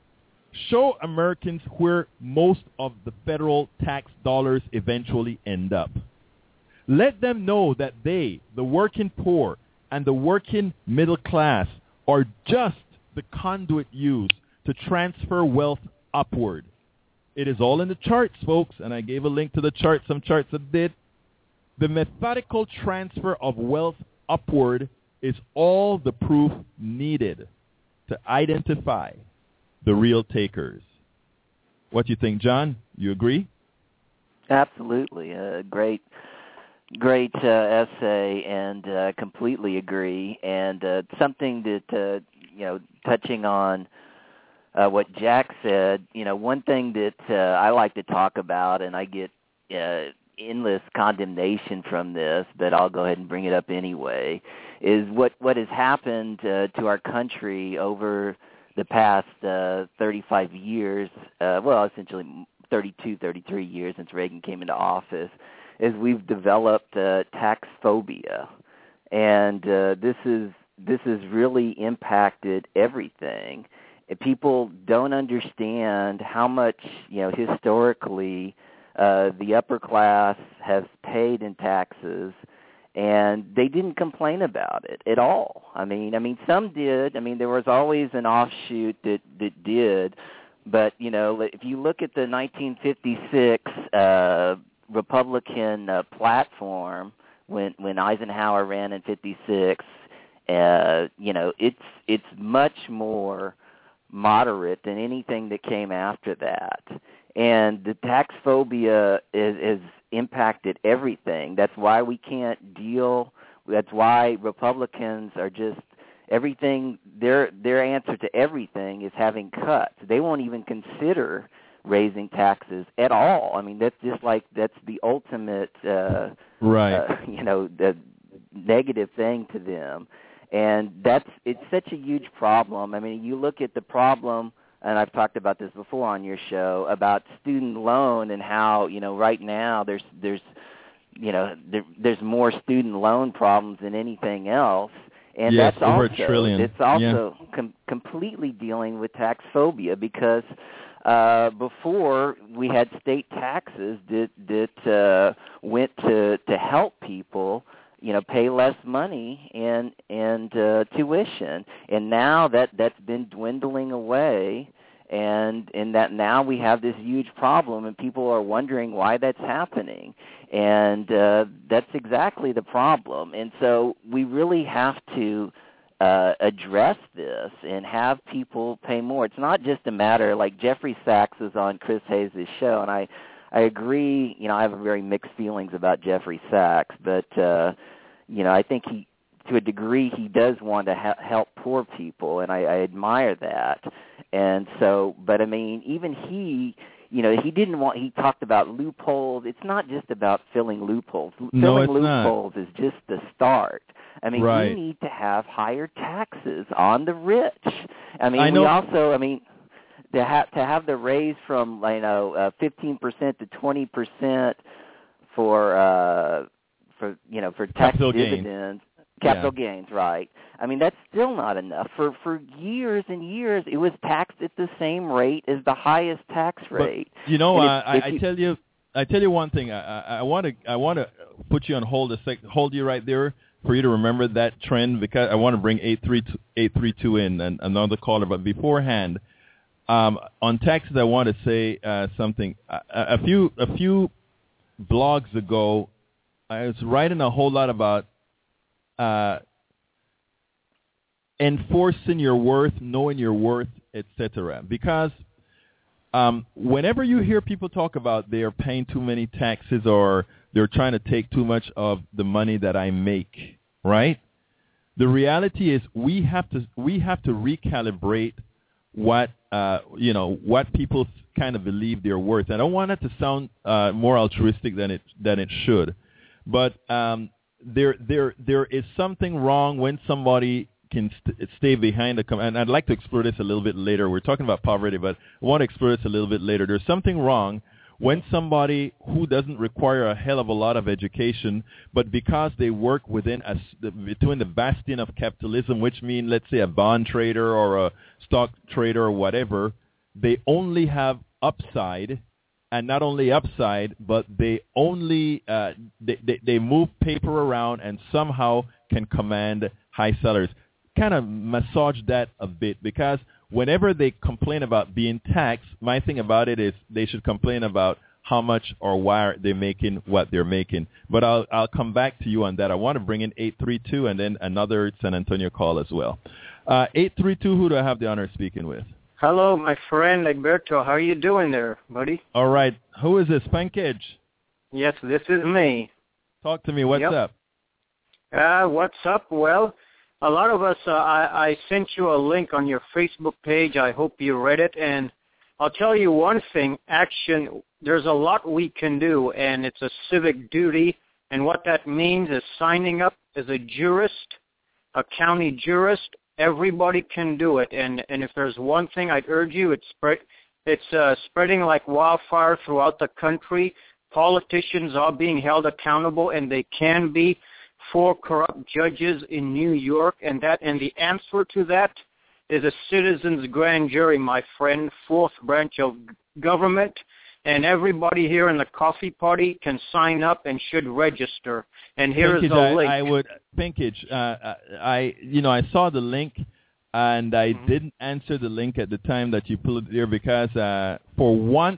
Show Americans where most of the federal tax dollars eventually end up. Let them know that they, the working poor and the working middle class, are just the conduit used to transfer wealth upward. It is all in the charts, folks, and I gave a link to the chart, some charts that did. The methodical transfer of wealth upward is all the proof needed to identify the real takers. What do you think, John? You agree? Absolutely. A great, great uh, essay, and uh, completely agree. And uh, something that, uh, you know, touching on Uh, what Jack said, you know, one thing that uh, I like to talk about, and I get uh, endless condemnation from this, but I'll go ahead and bring it up anyway, is what, what has happened uh, to our country over the past uh, thirty-five years, uh, well, essentially thirty-two, thirty-three years since Reagan came into office, is we've developed uh, tax phobia. And uh, this is this has really impacted everything. People don't understand how much, you know, historically uh, the upper class has paid in taxes, and they didn't complain about it at all. I mean, I mean, some did. I mean, there was always an offshoot that that did, but you know, if you look at the nineteen fifty-six uh, Republican uh, platform when when Eisenhower ran in fifty-six, uh, you know, it's it's much more moderate than anything that came after that. And the tax phobia is, is impacted everything. That's why we can't deal. That's why Republicans are just everything. Their their answer to everything is having cuts. They won't even consider raising taxes at all. I mean, that's just like that's the ultimate, uh, right? Uh, you know, the negative thing to them, and that's it's such a huge problem. I mean, you look at the problem. And I've talked about this before on your show about student loan and how, you know, right now there's, there's you know, there, there's more student loan problems than anything else. And yes, that's over also, a trillion. it's also yeah. com- completely dealing with tax phobia because uh, before we had state taxes that, that uh, went to, to help people, you know, pay less money and and uh, tuition, and now that that's been dwindling away, and and that now we have this huge problem, and people are wondering why that's happening, and uh, that's exactly the problem, and so we really have to uh, address this and have people pay more. It's not just a matter like Jeffrey Sachs was on Chris Hayes' show, and I. I agree, you know, I have very mixed feelings about Jeffrey Sachs, but, uh, you know, I think he, to a degree, he does want to ha- help poor people, and I, I admire that. And so, but I mean, even he, you know, he didn't want, he talked about loopholes. It's not just about filling loopholes. No, filling it's loopholes not. is just the start. I mean, right. we need to have higher taxes on the rich. I mean, I know. we also, I mean, to have to have the raise from you know uh, fifteen percent to twenty percent for uh, for you know for tax capital dividends, gains. capital yeah. gains, right? I mean that's still not enough. For for years and years, it was taxed at the same rate as the highest tax rate. But, you know, uh, I, if I you, tell you, I tell you one thing. I want to I want to put you on hold a sec, hold you right there for you to remember that trend because I want to bring eight three two in and another caller, but beforehand. Um, on taxes, I want to say uh, something. A, a few a few blogs ago, I was writing a whole lot about uh, enforcing your worth, knowing your worth, et cetera. Because um, whenever you hear people talk about they are paying too many taxes or they're trying to take too much of the money that I make, right? The reality is we have to we have to recalibrate what uh, you know what people kind of believe they're worth. I don't want it to sound uh, more altruistic than it than it should, but um, there there there is something wrong when somebody can st- stay behind the com- and I'd like to explore this a little bit later. We're talking about poverty, but I want to explore this a little bit later. There's something wrong when somebody who doesn't require a hell of a lot of education, but because they work within a, between the bastion of capitalism, which means, let's say, a bond trader or a stock trader or whatever, they only have upside, and not only upside, but they only uh, they, they, they move paper around and somehow can command high salaries. Kind of massage that a bit because whenever they complain about being taxed, my thing about it is they should complain about how much or why they're making what they're making. But I'll I'll come back to you on that. I want to bring in eight three two and then another San Antonio call as well. Uh, eight three two, who do I have the honor of speaking with? Hello, my friend Egberto. How are you doing there, buddy? All right. Who is this? Pankaj? Yes, this is me. Talk to me. What's yep. up? Uh, what's up? Well, a lot of us, uh, I, I sent you a link on your Facebook page. I hope you read it. And I'll tell you one thing, action, there's a lot we can do, and it's a civic duty. And what that means is signing up as a jurist, a county jurist. Everybody can do it. And, and if there's one thing I'd urge you, it's, spread, it's uh, spreading like wildfire throughout the country. Politicians are being held accountable, and they can be. Four corrupt judges in New York, and that and the answer to that is a citizens' grand jury, my friend, fourth branch of government, and everybody here in the coffee party can sign up and should register. And here is the I, link. I would, Pinkage, uh, I, you know, I saw the link, and I mm-hmm. didn't answer the link at the time that you put it there because uh, for once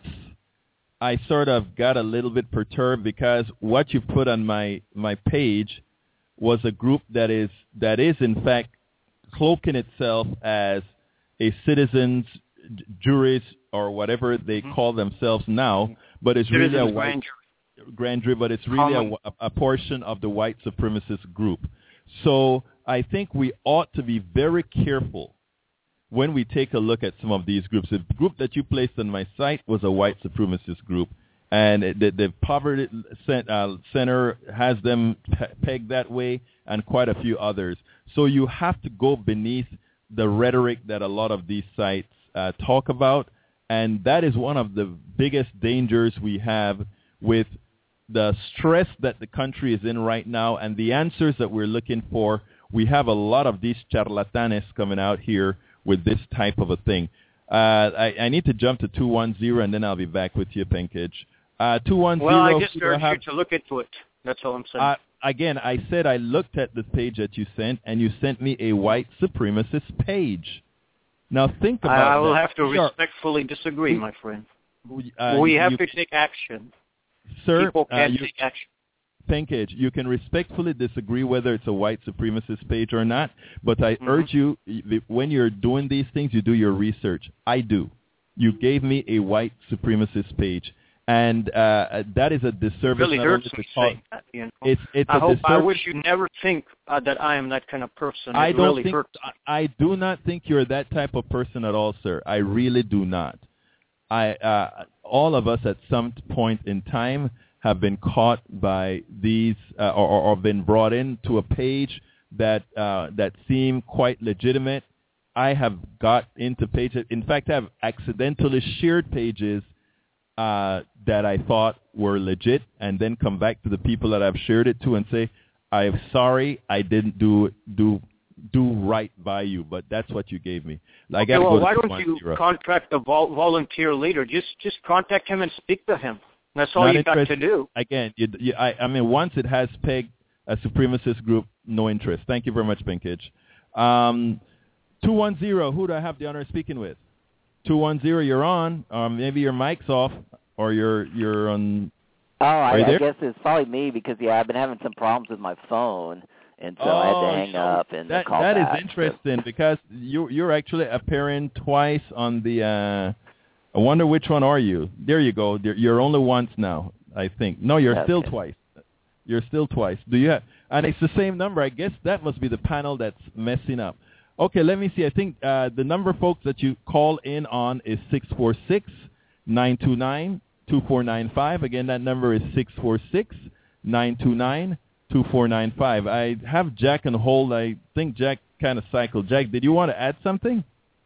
I sort of got a little bit perturbed because what you put on my, my page was a group that is that is in fact cloaking itself as a citizens juries or whatever they mm-hmm. call themselves now, but it's citizens really a white grand jury. grand jury, but it's really a, a portion of the white supremacist group. So I think we ought to be very careful when we take a look at some of these groups. The group that you placed on my site was a white supremacist group, and the, the Poverty Center has them pegged that way, and quite a few others. So you have to go beneath the rhetoric that a lot of these sites uh, talk about, and that is one of the biggest dangers we have with the stress that the country is in right now and the answers that we're looking for. We have a lot of these charlatanes coming out here with this type of a thing. Uh, I, I need to jump to two one zero, and then I'll be back with you, Penkage. Uh, two one zero. Well, I just urge have, you to look into it. That's all I'm saying. Uh, again, I said I looked at the page that you sent, and you sent me a white supremacist page. Now think about I, I will that. have to Sure. respectfully disagree, my friend. Uh, we have you, to take action. Sir, People uh, can you, take action. Penkage, you can respectfully disagree whether it's a white supremacist page or not, but I Mm-hmm. urge you, when you're doing these things, you do your research. I do. You gave me a white supremacist page, and uh, that is a disservice. It really not hurts only to to talk- say that, you know. It's, it's I a hope. I disservice. wish you never think uh, that I am that kind of person. It I don't really think, hurts. I, I do not think you're that type of person at all, sir. I really do not. I, uh, all of us at some point in time have been caught by these uh, or, or been brought into a page that uh, that seem quite legitimate. I have got into pages. In fact, I have accidentally shared pages uh, that I thought were legit, and then come back to the people that I've shared it to and say, "I'm sorry, I didn't do do do right by you, but that's what you gave me." I Okay, gotta well, go to why don't one you zero. contract a vol- volunteer leader? Just just contact him and speak to him. That's all Not you got to interested. do. Again, you, you, I, I mean, once it has pegged a supremacist group, no interest. Thank you very much, Pinkage. Um, two one zero, who do I have the honor of speaking with? two one zero, you're on. Um, maybe your mic's off, or you're you're on. Oh, I, you I guess it's probably me because, yeah, I've been having some problems with my phone, and so oh, I had to hang so up and that, call that back. That is interesting because you, you're actually appearing twice on the uh, I wonder which one are you? There you go. You're only once now, I think. No, you're Okay. still twice. You're still twice. Do you have? And it's the same number. I guess that must be the panel that's messing up. Okay, let me see. I think uh, the number, folks, that you call in on is six four six, nine two nine, two four nine five. Again, that number is six four six, nine two nine, two four nine five. I have Jack on hold. I think Jack kind of cycled. Jack, did you want to add something?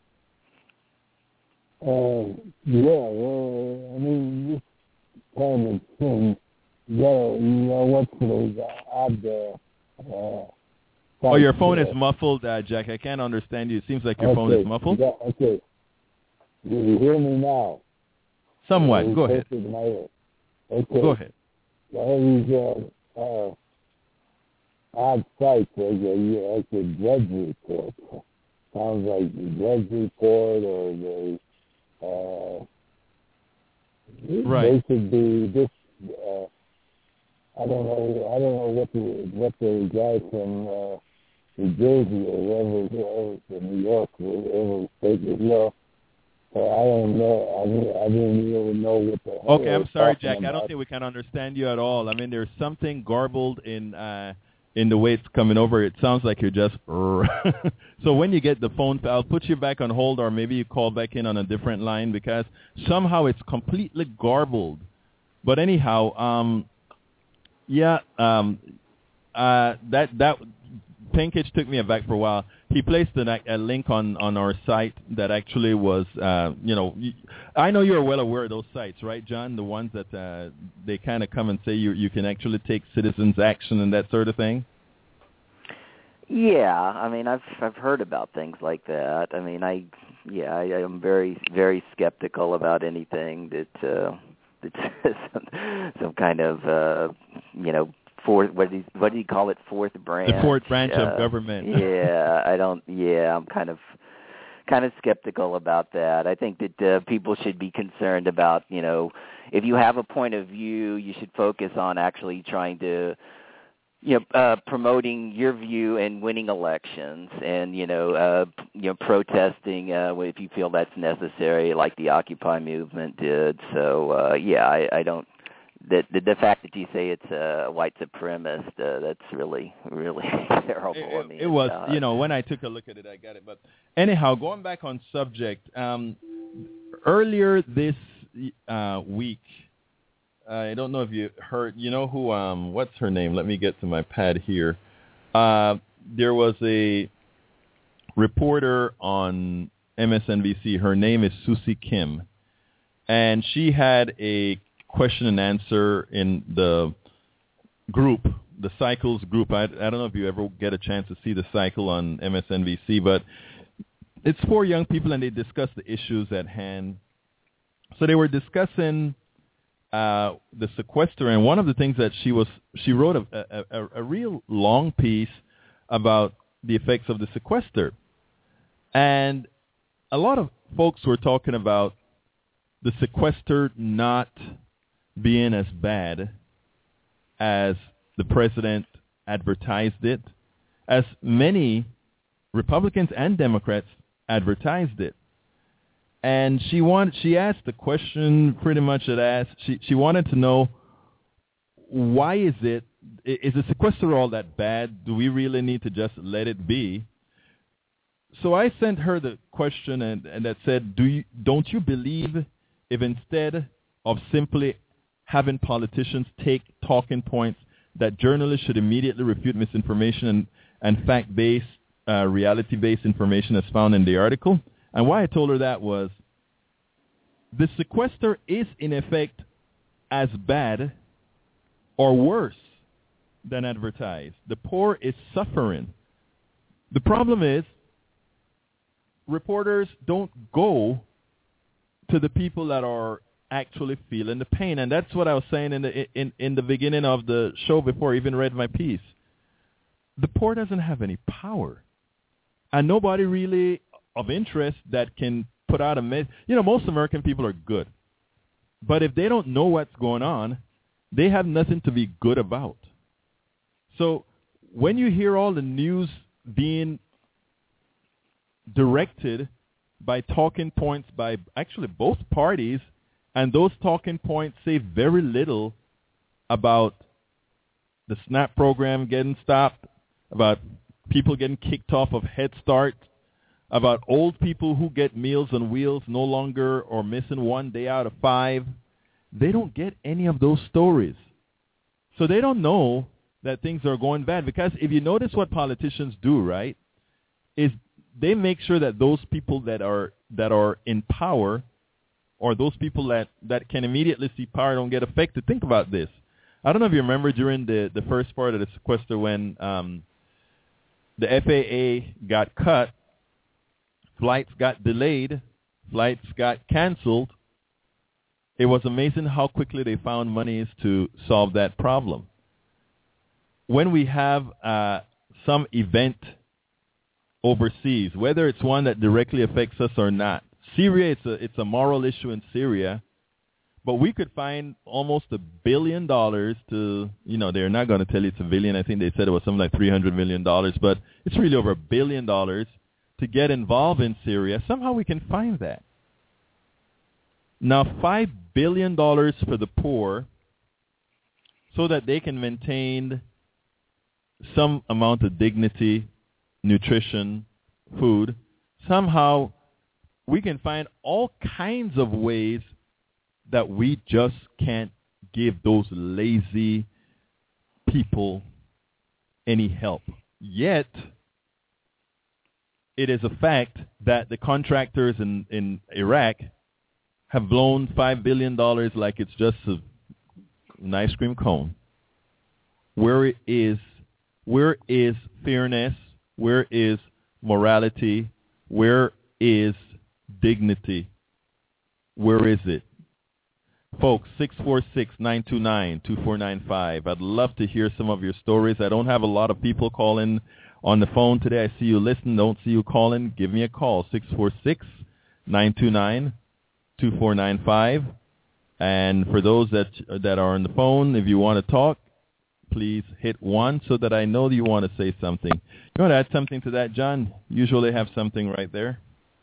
Uh, yeah, well, I mean, this kind of thing, you gotta, you know, what's the odd, uh, uh, Oh, your phone uh, is muffled, uh, Jack. I can't understand you. It seems like your okay, phone is muffled. Yeah, okay. You hear me now? Somewhat. Uh, Go ahead. my ear. Okay. Go ahead. All these, uh, uh, odd sites, like a, like a Drudge Report. Sounds like the Drudge Report or the, uh, Right. they should be this, uh, I don't know, I don't know what the, what the guy from, uh, New Jersey or wherever, wherever from New York, wherever state is, you know, uh, I don't know, I mean, I didn't even know what the hell Okay, they I'm were sorry, talking Jack. I about. don't think we can understand you at all. I mean, there's something garbled in uh, in the way it's coming over. It sounds like you're just... So when you get the phone, I'll put you back on hold, or maybe you call back in on a different line, because somehow it's completely garbled. But anyhow, um, yeah, um, uh, that that Pinkage took me aback for a while. He placed a, a link on, on our site that actually was, uh, you know, I know you're well aware of those sites, right, John? The ones that uh, they kind of come and say you you can actually take citizens' action and that sort of thing. Yeah, I mean, I've I've heard about things like that. I mean, I yeah, I am very very skeptical about anything that uh, that's some, some kind of uh, you know. Fourth, what do you, what do you call it? Fourth branch. The fourth branch uh, of government. yeah, I don't. Yeah, I'm kind of kind of skeptical about that. I think that uh, people should be concerned about, you know, if you have a point of view, you should focus on actually trying to you know, uh, promoting your view and winning elections, and you know, uh, you know, protesting uh, if you feel that's necessary, like the Occupy movement did. So, uh, yeah, I, I don't. The, the the fact that you say it's a white supremacist, uh, that's really, really terrible. It, I mean, it was, uh, you know, when I took a look at it, I got it. But anyhow, going back on subject, um, earlier this uh, week, I don't know if you heard, you know who, um, what's her name? Let me get to my pad here. Uh, there was a reporter on M S N B C. Her name is Susie Kim, and she had a question and answer in the group, the Cycles group. I, I don't know if you ever get a chance to see the Cycle on M S N B C, but it's for young people, and they discuss the issues at hand. So they were discussing uh, the sequester, and one of the things that she was, she wrote a, a, a real long piece about the effects of the sequester. And a lot of folks were talking about the sequester not being as bad as the president advertised it, as many Republicans and Democrats advertised it. And she wanted, she asked the question pretty much that asked, she, she wanted to know, why is it, is the sequester all that bad? Do we really need to just let it be? So I sent her the question and, and that said, do you, don't you believe if instead of simply having politicians take talking points, that journalists should immediately refute misinformation and, and fact-based, uh, reality-based information as found in the article? And why I told her that was, the sequester is in effect as bad or worse than advertised. The poor is suffering. The problem is, reporters don't go to the people that are actually feeling the pain, and that's what I was saying in the in, in the beginning of the show before I even read my piece. The poor doesn't have any power, and nobody really of interest that can put out a message. You know, most American people are good, but if they don't know what's going on, they have nothing to be good about. So when you hear all the news being directed by talking points by actually both parties, and those talking points say very little about the SNAP program getting stopped, about people getting kicked off of Head Start, about old people who get Meals on Wheels no longer or missing one day out of five. They don't get any of those stories. So they don't know that things are going bad. Because if you notice what politicians do, right, is they make sure that those people that are that are in power, or those people that, that can immediately see power, don't get affected. Think about this. I don't know if you remember during the, the first part of the sequester when um, the F A A got cut, flights got delayed, flights got canceled. It was amazing how quickly they found monies to solve that problem. When we have uh, some event overseas, whether it's one that directly affects us or not, Syria, it's a, it's a moral issue in Syria, but we could find almost a billion dollars to, you know, they're not going to tell you it's a billion. I think they said it was something like three hundred million dollars, but it's really over a billion dollars to get involved in Syria. Somehow we can find that. Now, five billion dollars for the poor so that they can maintain some amount of dignity, nutrition, food. Somehow we can find all kinds of ways that we just can't give those lazy people any help. Yet, it is a fact that the contractors in, in Iraq have blown five billion dollars like it's just a, an ice cream cone. Where is, where is fairness? Where is morality? Where is dignity? Where is it? Folks, six four six, nine two nine, two four nine five. I'd love to hear some of your stories. I don't have a lot of people calling on the phone today. I see you listen, don't see you calling. Give me a call, six four six, nine two nine, two four nine five. And for those that that are on the phone, if you want to talk, please hit one so that I know you want to say something. You want to add something to that, John? Usually have something right there.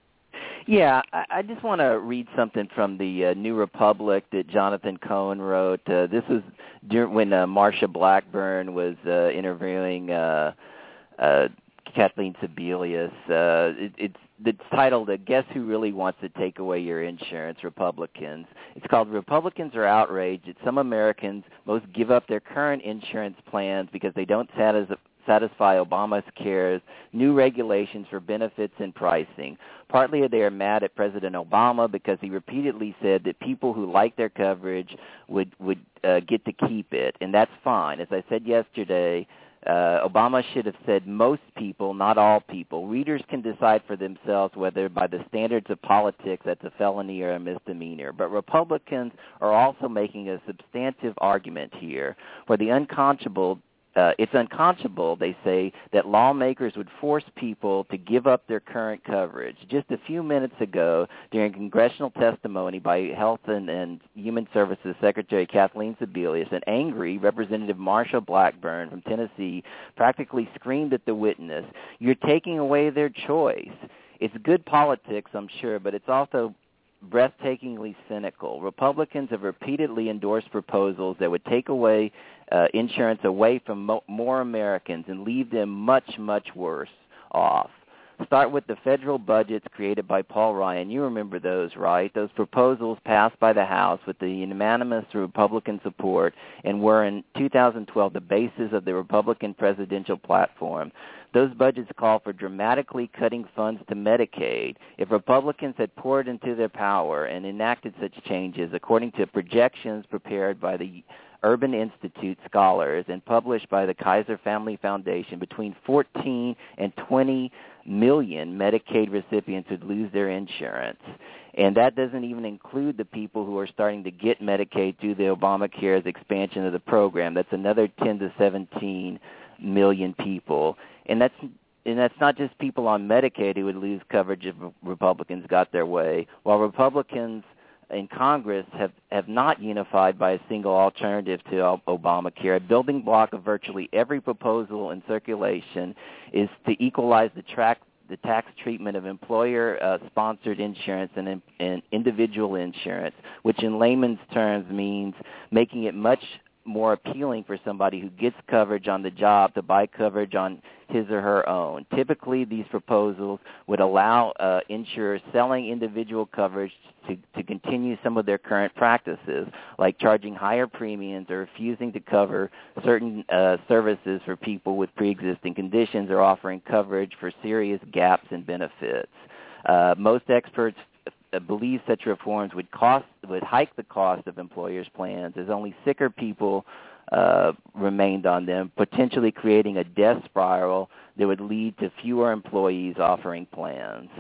Yeah, I, I just want to read something from the uh, New Republic that Jonathan Cohen wrote. Uh, this was during, when uh, Marsha Blackburn was uh, interviewing uh, uh, Kathleen Sebelius. Uh, it, it's It's titled, uh, Guess Who Really Wants to Take Away Your Insurance? Republicans. It's called Republicans Are Outraged that Some Americans Most Give Up Their Current Insurance Plans Because They Don't satis- Satisfy Obamacare's New Regulations for Benefits and Pricing. Partly they are mad at President Obama because he repeatedly said that people who like their coverage would, would uh, get to keep it, and that's fine. As I said yesterday, Uh, Obama should have said most people, not all people. Readers can decide for themselves whether by the standards of politics that's a felony or a misdemeanor. But Republicans are also making a substantive argument here where the unconscionable Uh, it's unconscionable, they say, that lawmakers would force people to give up their current coverage. Just a few minutes ago, during congressional testimony by Health and, and Human Services Secretary Kathleen Sebelius, an angry Representative Marsha Blackburn from Tennessee practically screamed at the witness, "You're taking away their choice." It's good politics, I'm sure, but it's also breathtakingly cynical. Republicans have repeatedly endorsed proposals that would take away uh, insurance away from mo- more Americans and leave them much, much worse off. Start with the federal budgets created by Paul Ryan. You remember those, right? Those proposals passed by the House with the unanimous Republican support and were in two thousand twelve the basis of the Republican presidential platform. Those budgets call for dramatically cutting funds to Medicaid. If Republicans had poured into their power and enacted such changes, according to projections prepared by the Urban Institute scholars and published by the Kaiser Family Foundation, between fourteen and twenty million Medicaid recipients would lose their insurance. And that doesn't even include the people who are starting to get Medicaid through the Obamacare's expansion of the program. That's another ten to seventeen million people. And that's and that's not just people on Medicaid who would lose coverage if Republicans got their way. While Republicans in Congress have, have not unified by a single alternative to Obamacare, a building block of virtually every proposal in circulation is to equalize the, track, the tax treatment of employer-sponsored uh, insurance and, and individual insurance, which in layman's terms means making it much more appealing for somebody who gets coverage on the job to buy coverage on his or her own. Typically, these proposals would allow uh, insurers selling individual coverage to, to continue some of their current practices, like charging higher premiums or refusing to cover certain uh, services for people with pre-existing conditions or offering coverage for serious gaps in benefits. Uh, most experts believe such reforms would cost would hike the cost of employers' plans as only sicker people uh, remained on them, potentially creating a death spiral that would lead to fewer employees offering plans.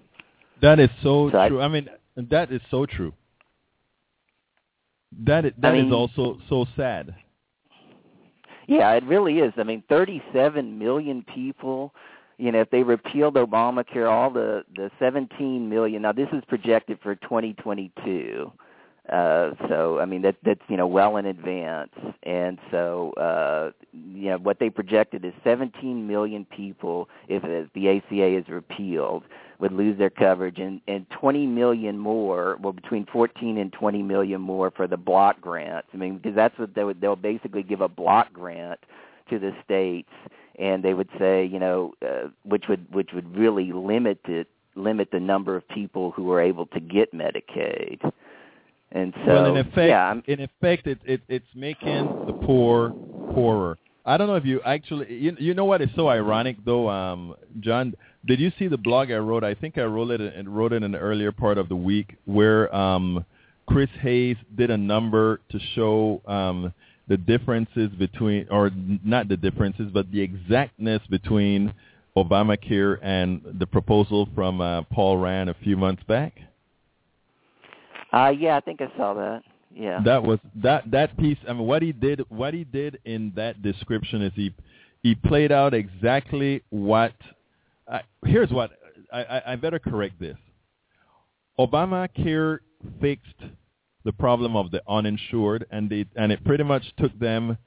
That is so, so true. I, I mean, that is so true. That is, that I mean, is also so sad. Yeah, it really is. I mean, thirty-seven million people. You know, if they repealed Obamacare, all the, the seventeen million, now this is projected for twenty twenty-two. Uh, so, I mean, that that's, you know, well in advance. And so, uh, you know, what they projected is seventeen million people, if, if the A C A is repealed, would lose their coverage, and, and twenty million more, well, between fourteen and twenty million more for the block grants. I mean, because that's what they would, they'll basically give a block grant to the states. And they would say, you know, uh, which would which would really limit it, limit the number of people who are able to get Medicaid. And so, well, in effect, yeah, I'm, in effect, it, it it's making the poor poorer. I don't know if you actually, you, you know what is so ironic though, um, John. Did you see the blog I wrote? I think I wrote it and wrote it in the earlier part of the week where um, Chris Hayes did a number to show. Um, the differences between, or not the differences, but the exactness between Obamacare and the proposal from uh, Paul Rand a few months back? Uh, yeah, I think I saw that. Yeah. That was that that piece. I mean, what he did, what he did in that description is he he played out exactly what. I, here's what I, I, I better correct this. Obamacare fixed the problem of the uninsured, and they, and it pretty much took them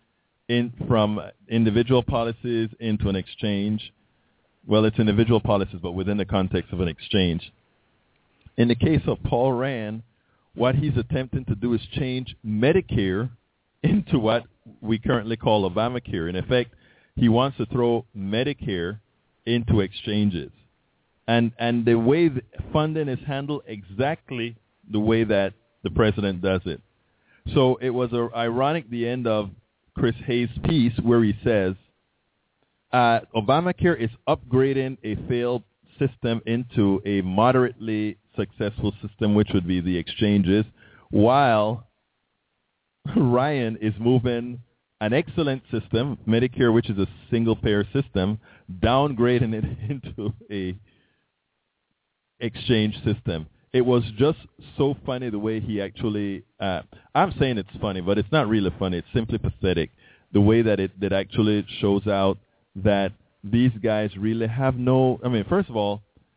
in from individual policies into an exchange. Well, it's individual policies, but within the context of an exchange. In the case of Paul Rand, what he's attempting to do is change Medicare into what we currently call Obamacare. In effect, he wants to throw Medicare into exchanges. And and the way the funding is handled, exactly the way that the president does it. So it was a, ironic, the end of Chris Hayes' piece, where he says, uh, Obamacare is upgrading a failed system into a moderately successful system, which would be the exchanges, while Ryan is moving an excellent system, Medicare, which is a single-payer system, downgrading it into a exchange system. It was just so funny the way he actually, uh, I'm saying it's funny, but it's not really funny. It's simply pathetic, the way that it that actually shows out that these guys really have no, I mean, first of all,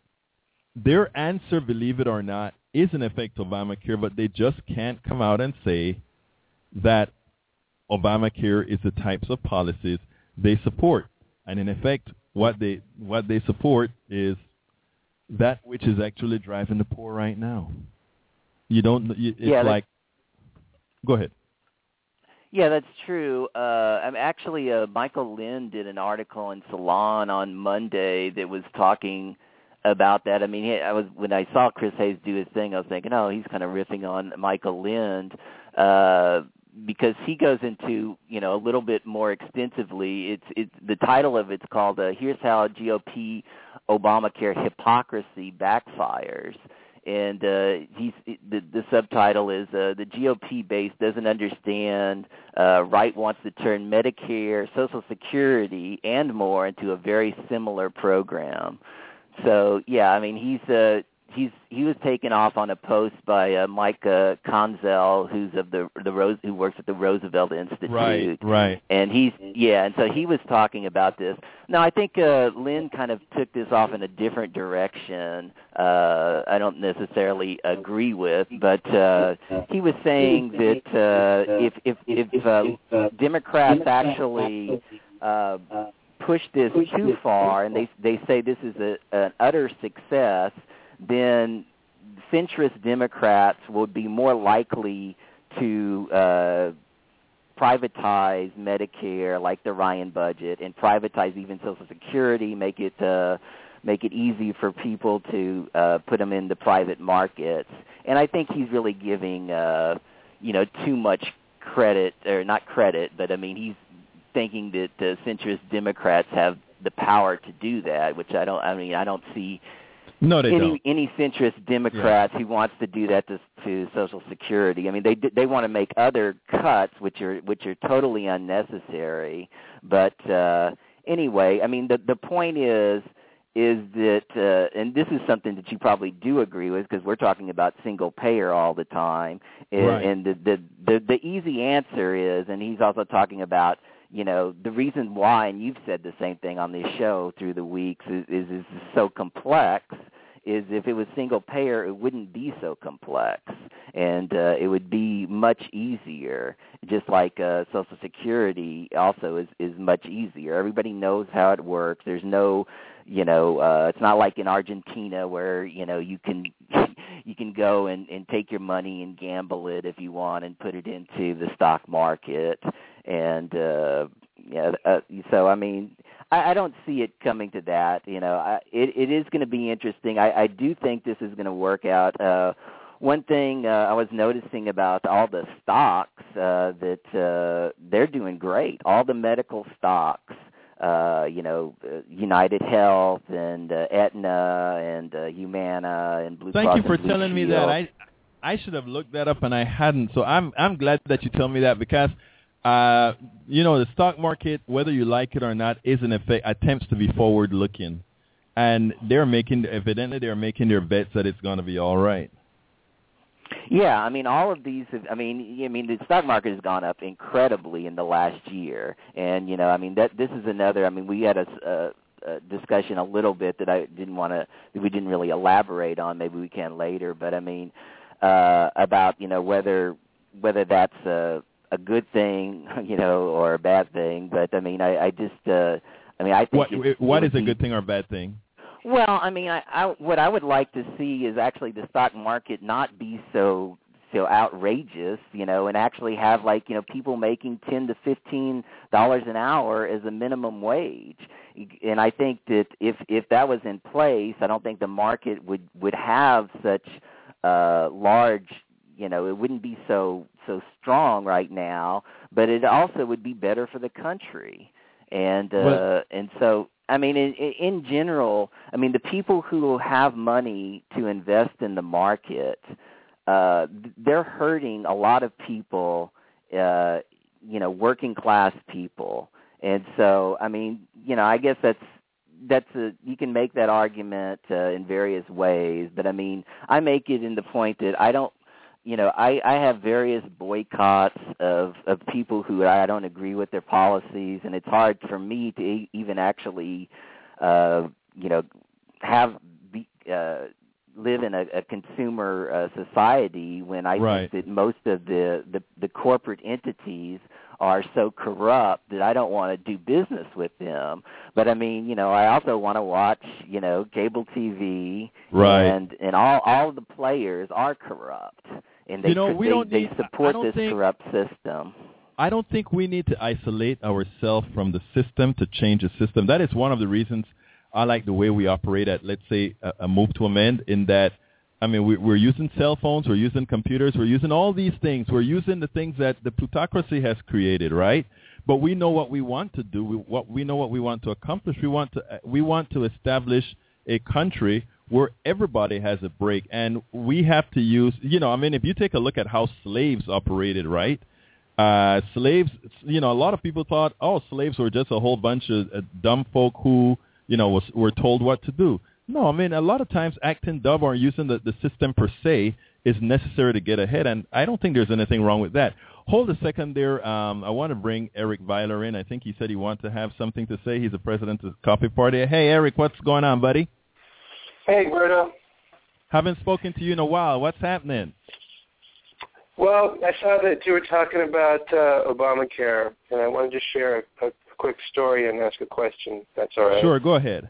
their answer, believe it or not, is in effect Obamacare, but they just can't come out and say that Obamacare is the types of policies they support. And in effect, what they what they support is that which is actually driving the poor right now. You don't, it's yeah, like, go ahead. Yeah, that's true. Uh, I'm actually, uh, Michael Lind did an article in Salon on Monday that was talking about that. I mean, he, I was when I saw Chris Hayes do his thing, I was thinking, oh, he's kind of riffing on Michael Lind, uh, because he goes into, you know, a little bit more extensively. It's it's the title of it's called uh, "Here's How G O P Obamacare Hypocrisy Backfires." And uh, he's, the, the subtitle is uh, "The G O P base doesn't understand. Uh, Right wants to turn Medicare, Social Security, and more into a very similar program." So yeah, I mean he's uh, he's he was taken off on a post by uh, Mike uh, Konzel, who's of the the Rose, who works at the Roosevelt Institute. Right, right. And he's yeah, and so he was talking about this. Now I think uh, Lynn kind of took this off in a different direction. Uh, I don't necessarily agree with, but uh, he was saying that uh, if if if uh, Democrats actually uh, push this too far, and they they say this is a, an utter success, then centrist Democrats would be more likely to uh, privatize Medicare, like the Ryan budget, and privatize even Social Security, make it uh, make it easy for people to uh, put them in the private markets. And I think he's really giving uh, you know too much credit, or not credit, but I mean he's thinking that uh, centrist Democrats have the power to do that, which I don't. I mean, I don't see no, they any don't. any centrist Democrats yeah. who wants to do that to, to Social Security. I mean, they they want to make other cuts, which are which are totally unnecessary. But uh, anyway, I mean, the the point is is that, uh, and this is something that you probably do agree with, because we're talking about single payer all the time, and, right. and the, the the the easy answer is, and he's also talking about, you know, the reason why, and you've said the same thing on this show through the weeks, is, is, is so complex, is if it was single payer, it wouldn't be so complex, and uh, it would be much easier, just like uh, Social Security also is, is much easier. Everybody knows how it works. There's no, you know, uh, it's not like in Argentina where, you know, you can you can go and, and take your money and gamble it if you want and put it into the stock market. And, uh, yeah, uh, so, I mean, I, I don't see it coming to that. You know, I, it, it is going to be interesting. I, I do think this is going to work out. Uh, one thing uh, I was noticing about all the stocks, uh, that uh, they're doing great. All the medical stocks, uh, you know, uh, United Health and uh, Aetna and uh, Humana and Blue Cross. Thank you for Blue telling Shield. me that. I I should have looked that up and I hadn't. So I'm I'm glad that you tell me that, because Uh, you know, the stock market, whether you like it or not, is in effect attempts to be forward-looking, and they're making evidently they're making their bets that it's going to be all right. Yeah, I mean, all of these. Have, I mean, I mean, the stock market has gone up incredibly in the last year, and you know, I mean, that this is another. I mean, we had a, a, a discussion a little bit that I didn't want to, that we didn't really elaborate on. Maybe we can later, but I mean, uh, about you know whether whether that's a a good thing, you know, or a bad thing. But I mean, I, I just, uh, I mean, I think what, it, what it is a be, good thing or a bad thing? Well, I mean, I, I what I would like to see is actually the stock market not be so so outrageous, you know, and actually have like, you know, people making ten to fifteen dollars an hour as a minimum wage. And I think that if if that was in place, I don't think the market would would have such uh, large, you know, it wouldn't be so so strong right now. But it also would be better for the country, and uh, well, and so. I mean, in, in general, I mean, the people who have money to invest in the market, uh, they're hurting a lot of people, uh, you know, working class people. And so, I mean, you know, I guess that's that's a, you can make that argument uh, in various ways. But I mean, I make it in the point that I don't. You know, I, I have various boycotts of, of people who I don't agree with their policies, and it's hard for me to e- even actually, uh, you know, have be, uh, live in a, a consumer uh, society when I right. think that most of the, the, the corporate entities are so corrupt that I don't want to do business with them. But I mean, you know, I also want to watch, you know, cable T V, right. and and all all of the players are corrupt. And they, you know, we they, don't they need, support this think, corrupt system. I don't think we need to isolate ourselves from the system to change the system. That is one of the reasons I like the way we operate at, let's say, a, a Move to Amend, in that, I mean, we, we're using cell phones, we're using computers, we're using all these things. We're using the things that the plutocracy has created, right? But we know what we want to do. We, what, we know what we want to accomplish. We want to, we want to establish a country where everybody has a break, and we have to use, you know, I mean, if you take a look at how slaves operated, right? Uh, slaves, you know, a lot of people thought, oh, slaves were just a whole bunch of uh, dumb folk who, you know, was, were told what to do. No, I mean, a lot of times acting dumb or using the, the system per se is necessary to get ahead, and I don't think there's anything wrong with that. Hold a second there. Um, I want to bring Eric Weiler in. I think he said he wanted to have something to say. He's the president of the Coffee Party. Hey, Eric, what's going on, buddy? Hey, Berto. Haven't spoken to you in a while. What's happening? Well, I saw that you were talking about uh, Obamacare, and I wanted to share a, a quick story and ask a question, if that's all right. Sure, go ahead.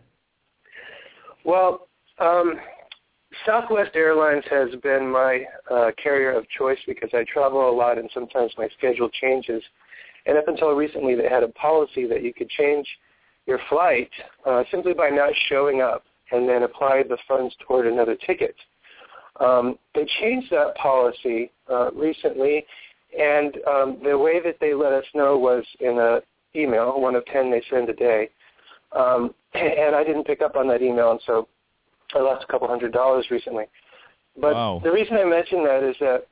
Well, um, Southwest Airlines has been my uh, carrier of choice because I travel a lot and sometimes my schedule changes. And up until recently, they had a policy that you could change your flight uh, simply by not showing up and then apply the funds toward another ticket. Um, they changed that policy uh, recently, and um, the way that they let us know was in an email, one of ten they send a day. Um, and I didn't pick up on that email, and so I lost a couple hundred dollars recently. But wow. The reason I mention that is that,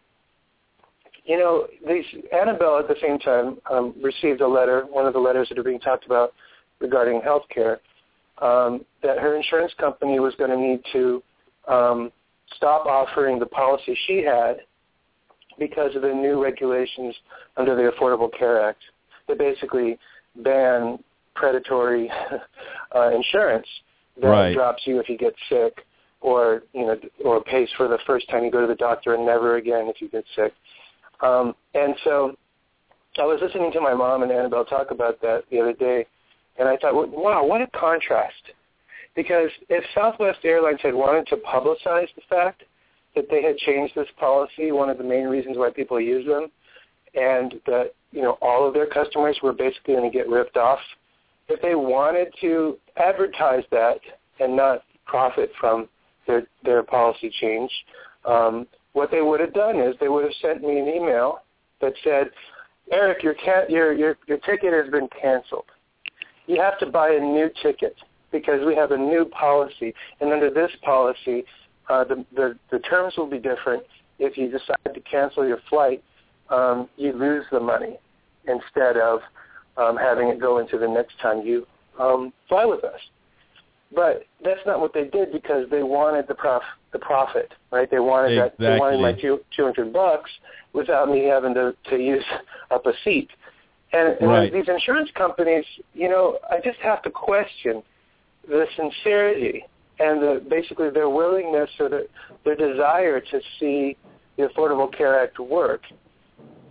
you know, these, Annabelle at the same time um, received a letter, one of the letters that are being talked about regarding health care, um, that her insurance company was going to need to um, stop offering the policy she had because of the new regulations under the Affordable Care Act that basically ban predatory uh, insurance that right. drops you if you get sick, or you know, or pays for the first time you go to the doctor and never again if you get sick. Um, and so I was listening to my mom and Annabelle talk about that the other day, and I thought, wow, what a contrast. Because if Southwest Airlines had wanted to publicize the fact that they had changed this policy, one of the main reasons why people use them, and that, you know, all of their customers were basically going to get ripped off, if they wanted to advertise that and not profit from their their policy change, um, what they would have done is they would have sent me an email that said, Eric, your ca- your your your ticket has been canceled. You have to buy a new ticket because we have a new policy, and under this policy, uh, the, the the terms will be different. If you decide to cancel your flight, um, you lose the money instead of um, having it go into the next time you um, fly with us. But that's not what they did because they wanted the prof the profit, right? They wanted exactly. that. They wanted my two hundred bucks without me having to, to use up a seat. And, and right. these insurance companies, you know, I just have to question the sincerity and the, basically their willingness or the, their desire to see the Affordable Care Act work.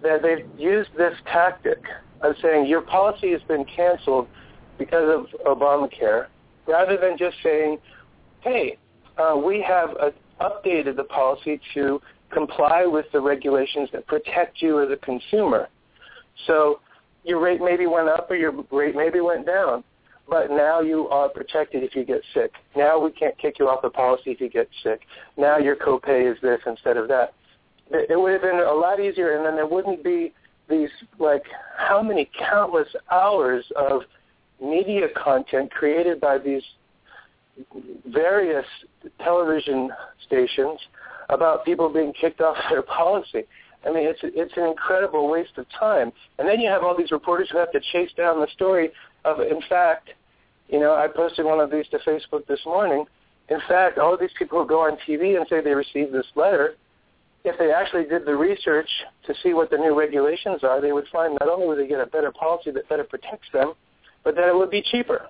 that they've used this tactic of saying your policy has been canceled because of Obamacare, rather than just saying, hey, uh, we have uh, updated the policy to comply with the regulations that protect you as a consumer. So your rate maybe went up or your rate maybe went down, but now you are protected if you get sick. Now we can't kick you off the policy if you get sick. Now your copay is this instead of that. It would have been a lot easier, and then there wouldn't be these, like, how many countless hours of media content created by these various television stations about people being kicked off their policy. I mean, it's it's an incredible waste of time. And then you have all these reporters who have to chase down the story of, in fact, you know, I posted one of these to Facebook this morning. In fact, all of these people who go on T V and say they received this letter, if they actually did the research to see what the new regulations are, they would find not only would they get a better policy that better protects them, but that it would be cheaper.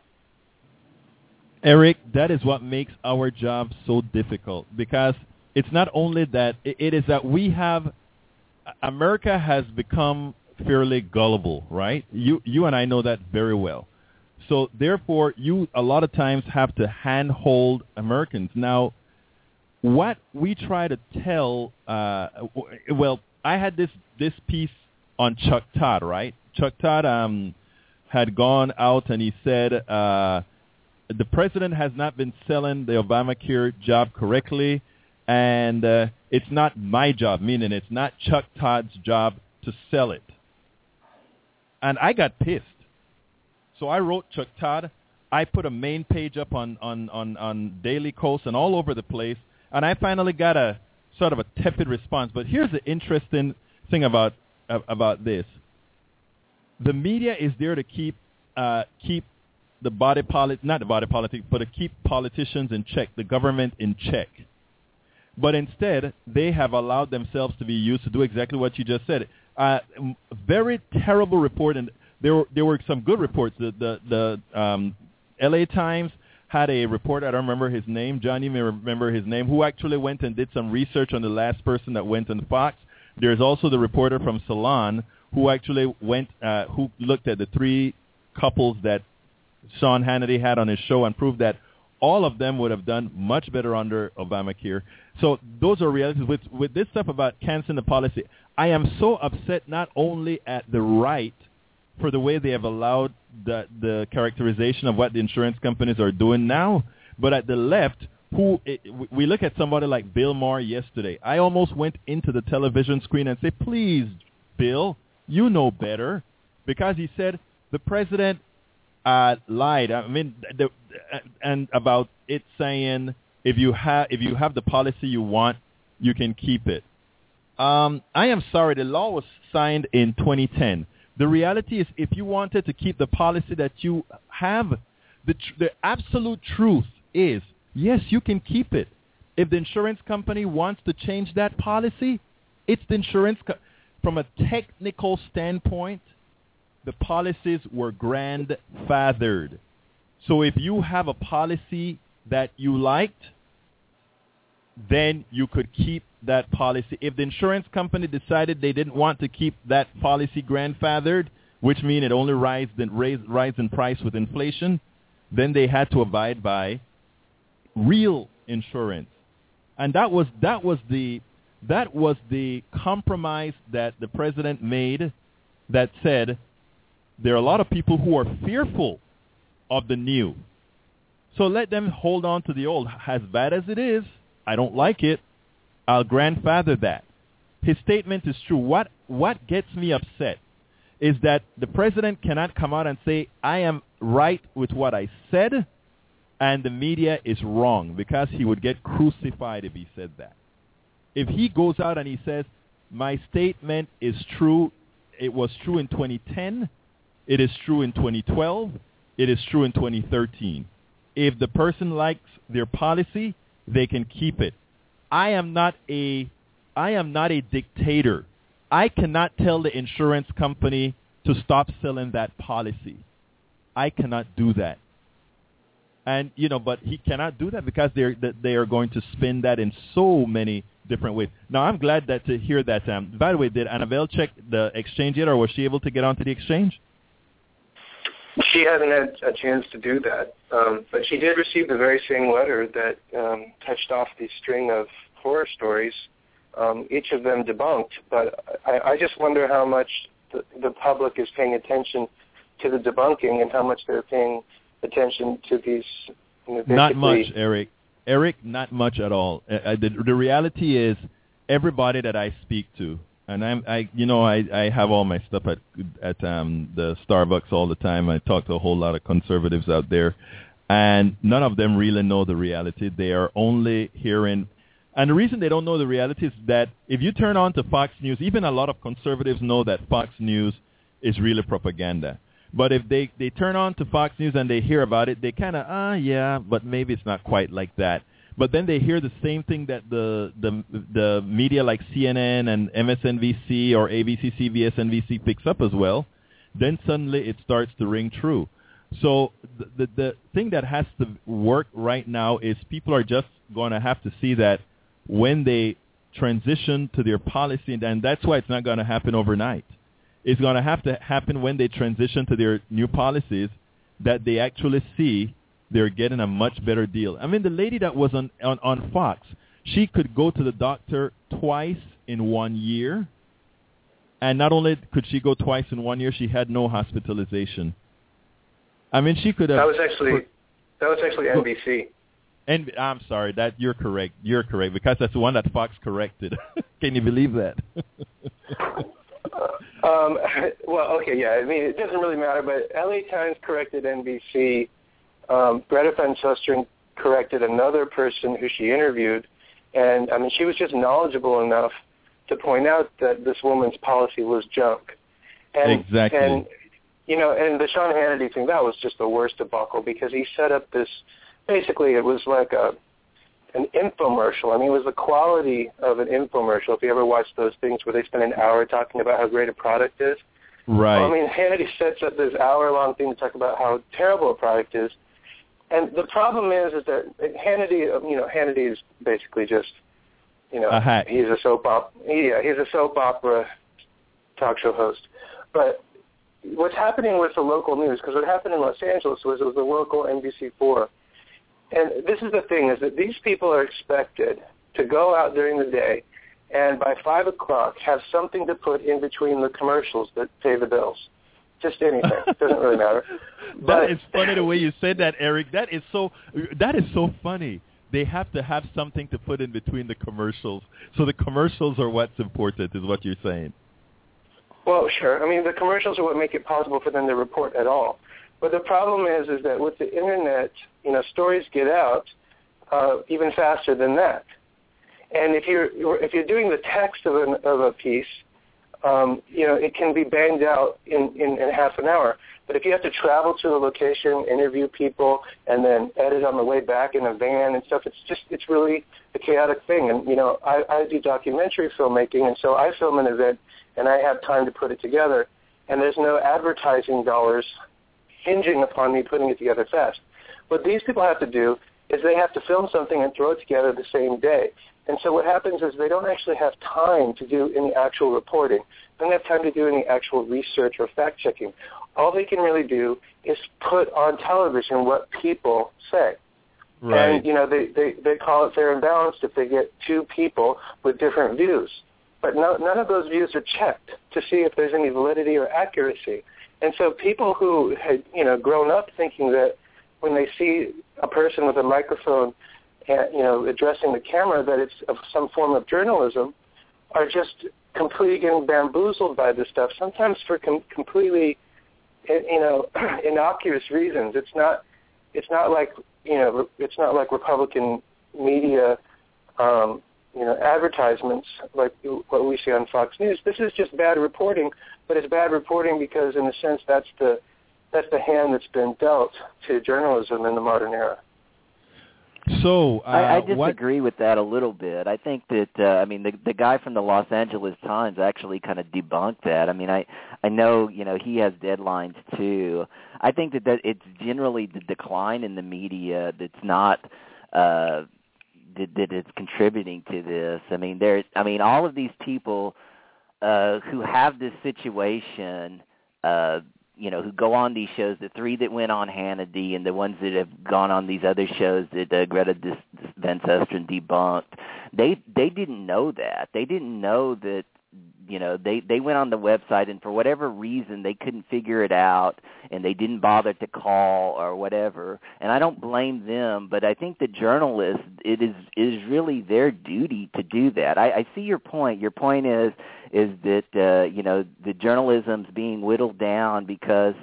Eric, that is what makes our job so difficult, because it's not only that, it is that we have, America has become fairly gullible, right? You you and I know that very well. So therefore, you a lot of times have to handhold Americans. Now, what we try to tell, uh, well, I had this, this piece on Chuck Todd, right? Chuck Todd um, had gone out and he said, uh, the president has not been selling the Obamacare job correctly, and uh, it's not my job, meaning it's not Chuck Todd's job to sell it. And I got pissed. So I wrote Chuck Todd. I put a main page up on, on, on, on Daily Kos and all over the place, and I finally got a sort of a tepid response. But here's the interesting thing about uh, about this. The media is there to keep uh, keep the body polit- not the body politic, but to keep politicians in check, the government in check. But instead, they have allowed themselves to be used to do exactly what you just said. Uh, very terrible report, and there were, there were some good reports. The the, the um, L A Times had a reporter, I don't remember his name, John, you may remember his name, who actually went and did some research on the last person that went on Fox. There's also the reporter from Salon who actually went, uh, who looked at the three couples that Sean Hannity had on his show and proved that all of them would have done much better under Obamacare. So those are realities. With, with this stuff about canceling the policy, I am so upset not only at the right for the way they have allowed the, the characterization of what the insurance companies are doing now, but at the left, who it, we look at somebody like Bill Maher yesterday. I almost went into the television screen and said, please, Bill, you know better, because he said the president uh, lied. I mean, the, and about it saying if you have if you have the policy you want, you can keep it. Um, I am sorry, the law was signed in twenty ten. The reality is, if you wanted to keep the policy that you have, the tr- the absolute truth is, yes, you can keep it. If the insurance company wants to change that policy, it's the insurance co- from a technical standpoint, the policies were grandfathered. So if you have a policy that you liked, then you could keep that policy. If the insurance company decided they didn't want to keep that policy grandfathered, which means it only rise in, raise, rise in price with inflation, then they had to abide by real insurance. And that was that was the that was the compromise that the president made, that said there are a lot of people who are fearful of the new. So let them hold on to the old. As bad as it is, I don't like it, I'll grandfather that. His statement is true. What what gets me upset is that the president cannot come out and say, I am right with what I said, and the media is wrong, because he would get crucified if he said that. If he goes out and he says, my statement is true, it was true in twenty ten, it is true in twenty twelve, it is true in twenty thirteen. If the person likes their policy, they can keep it. I am not a I am not a dictator. I cannot tell the insurance company to stop selling that policy. I cannot do that. And, you know, but he cannot do that because they're, that they are going to spin that in so many different ways. Now, I'm glad that to hear that. Um, by the way, did Annabelle check the exchange yet, or was she able to get onto the exchange? She hasn't had a chance to do that, um, but she did receive the very same letter that um, touched off the string of horror stories, um, each of them debunked. But I, I just wonder how much the, the public is paying attention to the debunking and how much they're paying attention to these. You know, not much, Eric. Eric, not much at all. Uh, the, the reality is everybody that I speak to, and I'm, I, you know, I, I have all my stuff at at um, the Starbucks all the time. I talk to a whole lot of conservatives out there, and none of them really know the reality. They are only hearing, and the reason they don't know the reality is that if you turn on to Fox News, even a lot of conservatives know that Fox News is really propaganda. But if they, they turn on to Fox News and they hear about it, they kind of, ah, yeah, but maybe it's not quite like that. But then they hear the same thing that the the the media like C N N and M S N B C or A B C, C B S, N B C picks up as well. Then suddenly it starts to ring true. So the, the, the thing that has to work right now is people are just going to have to see that when they transition to their policy, and that's why it's not going to happen overnight. It's going to have to happen when they transition to their new policies, that they actually see they're getting a much better deal. I mean, the lady that was on, on, on Fox, she could go to the doctor twice in one year. And not only could she go twice in one year, she had no hospitalization. I mean, she could have... That was actually, that was actually N B C. And I'm sorry, that you're correct. You're correct, because that's the one that Fox corrected. Can you believe that? Um, well, okay, yeah. I mean, it doesn't really matter, but L A Times corrected N B C. Um, Greta Van Susteren corrected another person who she interviewed, and I mean, she was just knowledgeable enough to point out that this woman's policy was junk. And, exactly. And you know, and the Sean Hannity thing, that was just the worst debacle, because he set up this. Basically, it was like a an infomercial. I mean, it was the quality of an infomercial. If you ever watch those things where they spend an hour talking about how great a product is. Right. Well, I mean, Hannity sets up this hour-long thing to talk about how terrible a product is. And the problem is, is that Hannity, you know, Hannity is basically just, you know, uh-huh. he's a soap opera. Yeah, he's a soap opera talk show host. But what's happening with the local news, because what happened in Los Angeles was it was the local N B C four. And this is the thing, is that these people are expected to go out during the day and by five o'clock have something to put in between the commercials that pay the bills. Just anything. It doesn't really matter. That but, is funny the way you said that, Eric. That is so that is so funny. They have to have something to put in between the commercials. So the commercials are what's important, is what you're saying. Well, sure. I mean, the commercials are what make it possible for them to report at all. But the problem is, is that with the Internet, you know, stories get out uh, even faster than that. And if you're if you're doing the text of, an, of a piece, um, you know, it can be banged out in, in, in half an hour. But if you have to travel to a location, interview people, and then edit on the way back in a van and stuff, it's just it's really a chaotic thing. And you know, I, I do documentary filmmaking, and so I film an event, and I have time to put it together. And there's no advertising dollars hinging upon me putting it together fast. What these people have to do is they have to film something and throw it together the same day. And so what happens is they don't actually have time to do any actual reporting. They don't have time to do any actual research or fact-checking. All they can really do is put on television what people say. Right. And, you know, they, they, they call it fair and balanced if they get two people with different views. But no, none of those views are checked to see if there's any validity or accuracy. And so people who had, you know, grown up thinking that when they see a person with a microphone, and, you know, addressing the camera, that it's of some form of journalism, are just completely getting bamboozled by this stuff. Sometimes for com- completely, you know, innocuous reasons. It's not. It's not like you know. It's not like Republican media, um, you know, advertisements like what we see on Fox News. This is just bad reporting. But it's bad reporting because, in a sense, that's the that's the hand that's been dealt to journalism in the modern era. So uh, I, I what? disagree with that a little bit. I think that uh, I mean the the guy from the Los Angeles Times actually kind of debunked that. I mean, I I know you know he has deadlines too. I think that, that it's generally the decline in the media that's not uh, that, that it's contributing to this. I mean, there. I mean, all of these people uh, who have this situation. Uh, you know, who go on these shows, the three that went on Hannity and the ones that have gone on these other shows that uh, Greta Van Susteren debunked, they they didn't know that. They didn't know that, you know, they, they went on the website and for whatever reason they couldn't figure it out and they didn't bother to call or whatever. And I don't blame them, but I think the journalists, it is it is really their duty to do that. I, I see your point. Your point is is that, uh, you know, the journalism's being whittled down because,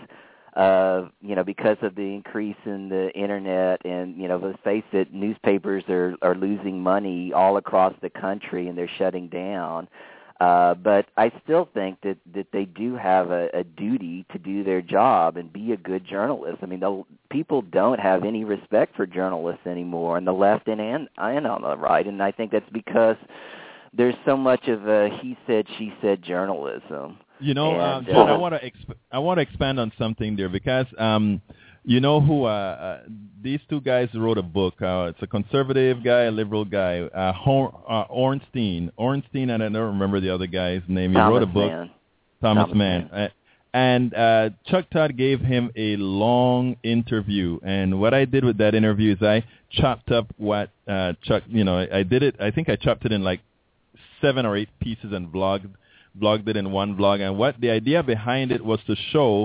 uh, you know, because of the increase in the Internet and, you know, let's face it, newspapers are, are losing money all across the country and they're shutting down. Uh, but I still think that, that they do have a, a duty to do their job and be a good journalist. I mean, the, people don't have any respect for journalists anymore on the left and, and, and on the right, and I think that's because there's so much of a he said, she said journalism. You know, and, um, John, uh, I want to exp- I want to expand on something there because um, you know who uh, uh, these two guys wrote a book. Uh, it's a conservative guy, a liberal guy, uh, Hor- uh, Ornstein. Ornstein, and I don't remember the other guy's name. He Thomas wrote a book. Mann. Thomas, Thomas Mann. Mann. Uh, and uh, Chuck Todd gave him a long interview. And what I did with that interview is I chopped up what uh, Chuck, you know, I, I did it. I think I chopped it in like seven or eight pieces and blogged blogged it in one blog. And what the idea behind it was to show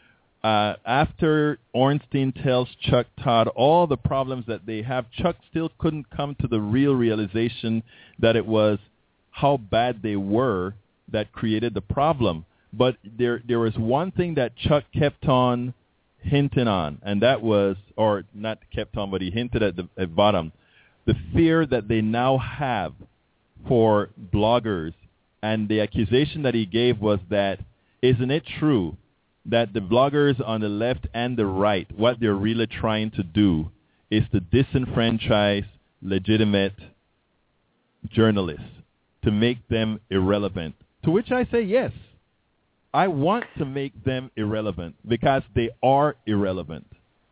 uh, after Ornstein tells Chuck Todd all the problems that they have, Chuck still couldn't come to the real realization that it was how bad they were that created the problem. But there there was one thing that Chuck kept on hinting on, and that was, or not kept on, but he hinted at the at bottom, the fear that they now have for bloggers. And the accusation that he gave was that, isn't it true that the bloggers on the left and the right, what they're really trying to do is to disenfranchise legitimate journalists, to make them irrelevant? To which I say, yes, I want to make them irrelevant because they are irrelevant.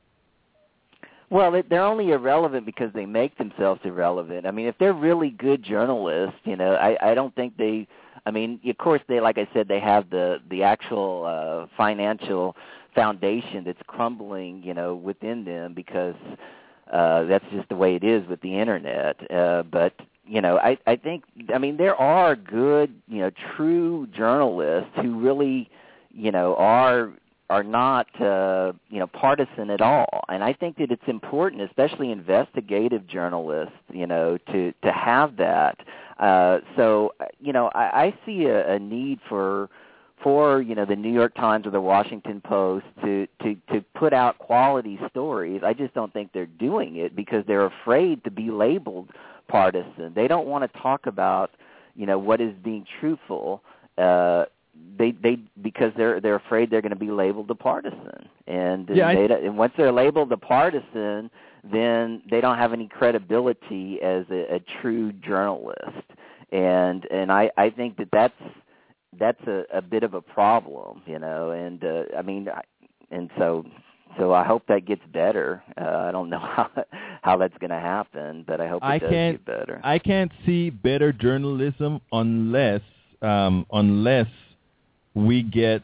Well, they're only irrelevant because they make themselves irrelevant. I mean, if they're really good journalists, you know, I, I don't think they. I mean, of course, they, like I said, they have the the actual uh, financial foundation that's crumbling, you know, within them because uh, that's just the way it is with the internet. Uh, but you know, I I think, I mean, there are good, you know, true journalists who really, you know, are. are not, uh, you know, partisan at all. And I think that it's important, especially investigative journalists, you know, to, to have that. Uh, so, you know, I, I see a, a need for, for, you know, the New York Times or the Washington Post to, to, to put out quality stories. I just don't think they're doing it because they're afraid to be labeled partisan. They don't want to talk about, you know, what is being truthful, uh, They they because they're they're afraid they're going to be labeled a partisan, and yeah, they, I, and once they're labeled a partisan, then they don't have any credibility as a, a true journalist, and and I, I think that that's that's a, a bit of a problem, you know, and uh, I mean, and so so I hope that gets better. Uh, I don't know how how that's going to happen, but I hope it I does can't, get better. I can't see better journalism unless um, unless we get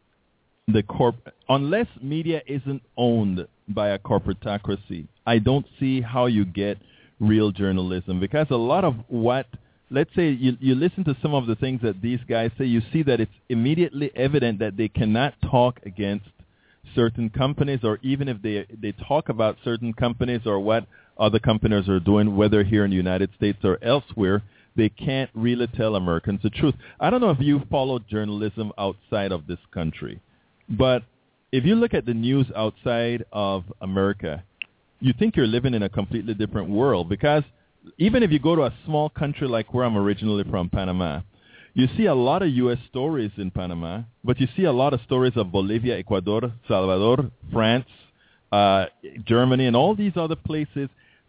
the corp unless media isn't owned by a corporatocracy. I don't see how you get real journalism because a lot of what, let's say you, you listen to some of the things that these guys say, you see that it's immediately evident that they cannot talk against certain companies, or even if they they talk about certain companies or what other companies are doing, whether here in the United States or elsewhere, they can't really tell Americans the truth. I don't know if you followed journalism outside of this country, but if you look at the news outside of America, you think you're living in a completely different world because even if you go to a small country like where I'm originally from, Panama, you see a lot of U S stories in Panama, but you see a lot of stories of Bolivia, Ecuador, Salvador, France, uh, Germany, and all these other places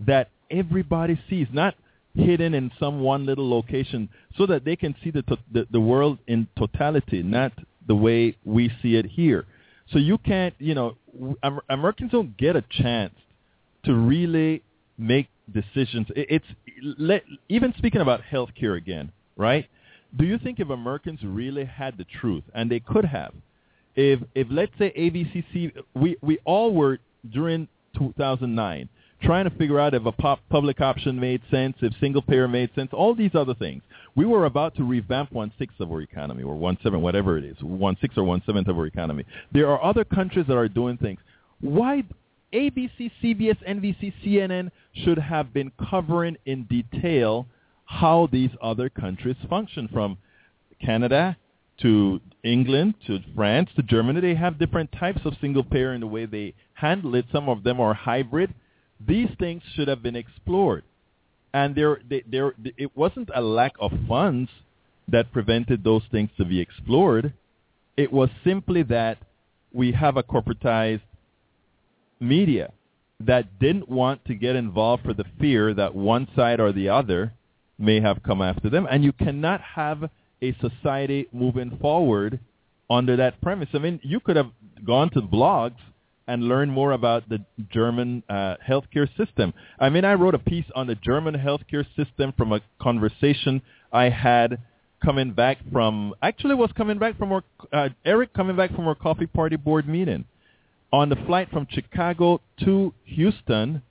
that everybody sees, not hidden in some one little location, so that they can see the, to- the the world in totality, not the way we see it here. So you can't, you know, Am- Americans don't get a chance to really make decisions. It, it's let, even speaking about healthcare again, right? Do you think if Americans really had the truth, and they could have, if if let's say A B C C, we we all were during two thousand nine trying to figure out if a pop, public option made sense, if single payer made sense, all these other things. We were about to revamp one-sixth of our economy, or one-seventh, whatever it is, one-sixth or one-seventh of our economy. There are other countries that are doing things. Why A B C, C B S, N B C, C N N should have been covering in detail how these other countries function, from Canada to England to France to Germany. They have different types of single payer in the way they handle it. Some of them are hybrid. These things should have been explored. And there, they, there, it wasn't a lack of funds that prevented those things to be explored. It was simply that we have a corporatized media that didn't want to get involved for the fear that one side or the other may have come after them. And you cannot have a society moving forward under that premise. I mean, you could have gone to blogs and learn more about the German uh, healthcare system. I mean, I wrote a piece on the German healthcare system from a conversation I had coming back from, actually was coming back from our, uh, Eric coming back from our coffee party board meeting. On the flight from Chicago to Houston,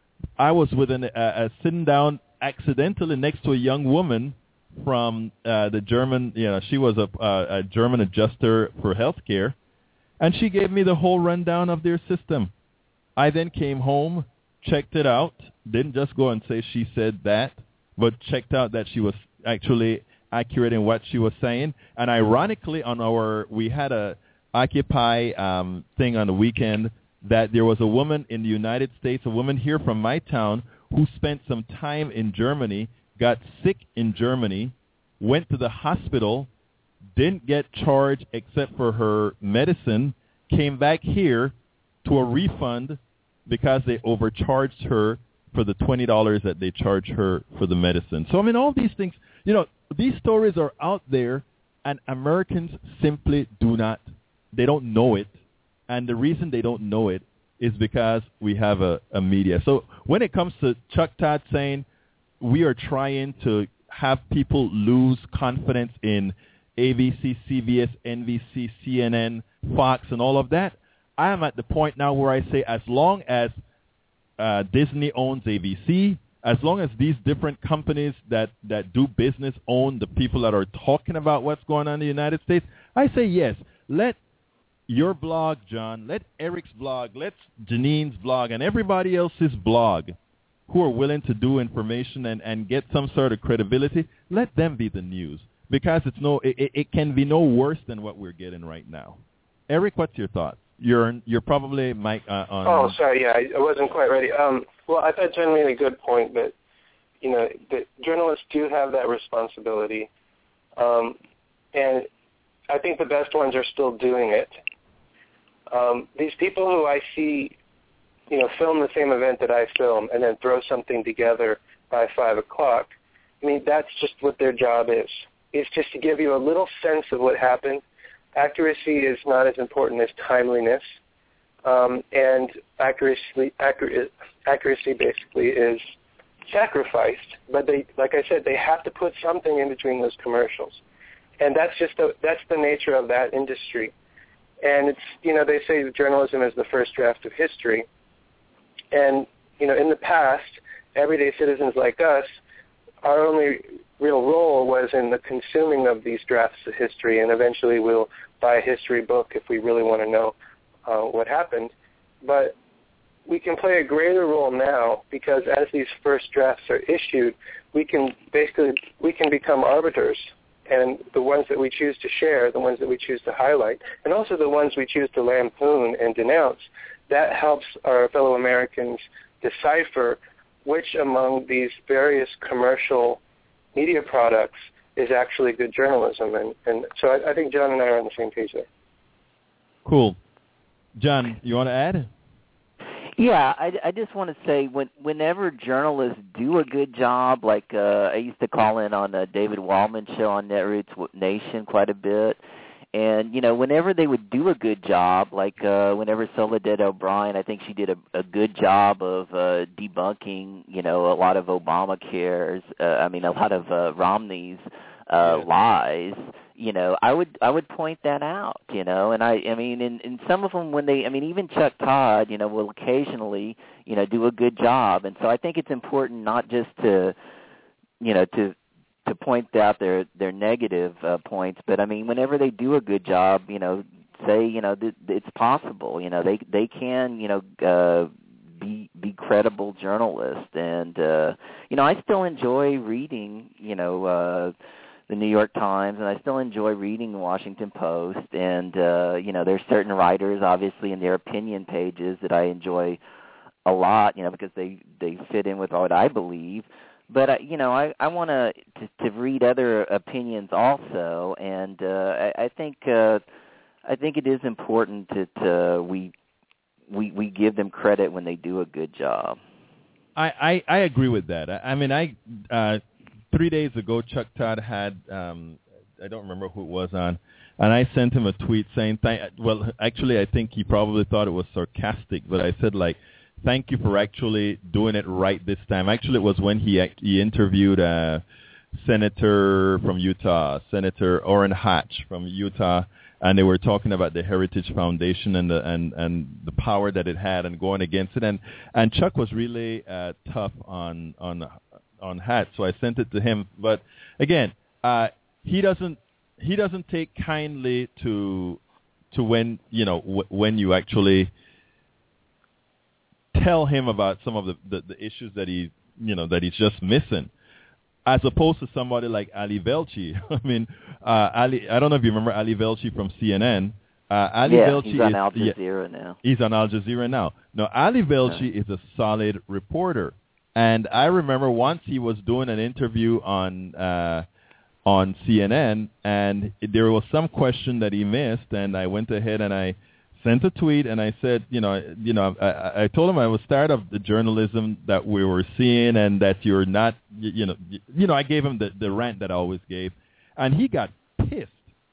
I was with an, uh, uh, sitting down accidentally next to a young woman from uh, the German, you know, she was a, uh, a German adjuster for healthcare. And she gave me the whole rundown of their system. I then came home, checked it out, didn't just go and say she said that, but checked out that she was actually accurate in what she was saying. And ironically, on our, we had a Occupy um, thing on the weekend, that there was a woman in the United States, a woman here from my town, who spent some time in Germany, got sick in Germany, went to the hospital, didn't get charged except for her medicine, came back here to a refund because they overcharged her for the twenty dollars that they charged her for the medicine. So, I mean, all these things, you know, these stories are out there, and Americans simply do not, they don't know it. And the reason they don't know it is because we have a, a media. So when it comes to Chuck Todd saying we are trying to have people lose confidence in A B C, C B S, N B C, C N N, Fox, and all of that, I am at the point now where I say as long as uh, Disney owns A B C, as long as these different companies that, that do business own the people that are talking about what's going on in the United States, I say yes. Let your blog, John, let Eric's blog, let Janine's blog, and everybody else's blog who are willing to do information and, and get some sort of credibility, let them be the news. Because it's no, it, it can be no worse than what we're getting right now. Eric, what's your thoughts? You're you're probably Mike uh, on. Oh, sorry, yeah, I wasn't quite ready. Um, well, I thought John made a good point that, you know, that journalists do have that responsibility, um, and I think the best ones are still doing it. Um, these people who I see, you know, film the same event that I film and then throw something together by five o'clock. I mean, that's just what their job is. It's just to give you a little sense of what happened. Accuracy is not as important as timeliness, um, and accuracy, accuracy, accuracy basically is sacrificed. But they, like I said, they have to put something in between those commercials, and that's just the, that's the nature of that industry. And it's, you know, they say that journalism is the first draft of history, and you know, in the past, everyday citizens like us, our only real role was in the consuming of these drafts of history, and eventually we'll buy a history book if we really want to know uh, what happened. But we can play a greater role now because as these first drafts are issued, we can basically we can become arbiters, and the ones that we choose to share, the ones that we choose to highlight, and also the ones we choose to lampoon and denounce, that helps our fellow Americans decipher which among these various commercial media products is actually good journalism. And, and so I, I think John and I are on the same page there. Cool. John, you want to add? Yeah, I, I just want to say when, whenever journalists do a good job, like uh, I used to call in on uh, David Wallman's show on Netroots Nation quite a bit, and, you know, whenever they would do a good job, like uh, whenever Soledad O'Brien, I think she did a, a good job of uh, debunking, you know, a lot of Obamacare's, uh, I mean, a lot of uh, Romney's uh, yeah. lies. You know, I would I would point that out, you know, and I I mean, in, in some of them when they, I mean, even Chuck Todd, you know, will occasionally, you know, do a good job, and so I think it's important not just to, you know, to to point out their their negative uh, points, but I mean, whenever they do a good job, you know, say, you know, th- it's possible, you know, they they can, you know, uh, be be credible journalists, and uh, you know, I still enjoy reading, you know. Uh, the New York Times, and I still enjoy reading the Washington Post, and, uh, you know, there's certain writers, obviously, in their opinion pages that I enjoy a lot, you know, because they, they fit in with what I believe. But, uh, you know, I, I want to to read other opinions also, and uh, I, I think uh, I think it is important that uh, we, we we give them credit when they do a good job. I, I, I agree with that. I, I mean, I... Uh, Three days ago, Chuck Todd had, um, I don't remember who it was on, and I sent him a tweet saying, th- well, actually, I think he probably thought it was sarcastic, but I said, like, thank you for actually doing it right this time. Actually, it was when he act- he interviewed a senator from Utah, Senator Orrin Hatch from Utah, and they were talking about the Heritage Foundation and the and, and the power that it had and going against it. And, and Chuck was really uh, tough on on on Hatch, so I sent it to him. But again, uh, he doesn't he doesn't take kindly to to when you know w- when you actually tell him about some of the, the, the issues that he you know that he's just missing, as opposed to somebody like Ali Velshi. I mean, uh, Ali. I don't know if you remember Ali Velshi from C N N. Uh, Ali yeah, Velshi he's on is, Al Jazeera yeah, now. He's on Al Jazeera now. No, Ali Velshi no. is a solid reporter. And I remember once he was doing an interview on uh, on C N N, and there was some question that he missed, and I went ahead and I sent a tweet, and I said, you know, you know, I, I told him I was tired of the journalism that we were seeing, and that you're not, you, you know, you know, I gave him the, the rant that I always gave, and he got pissed,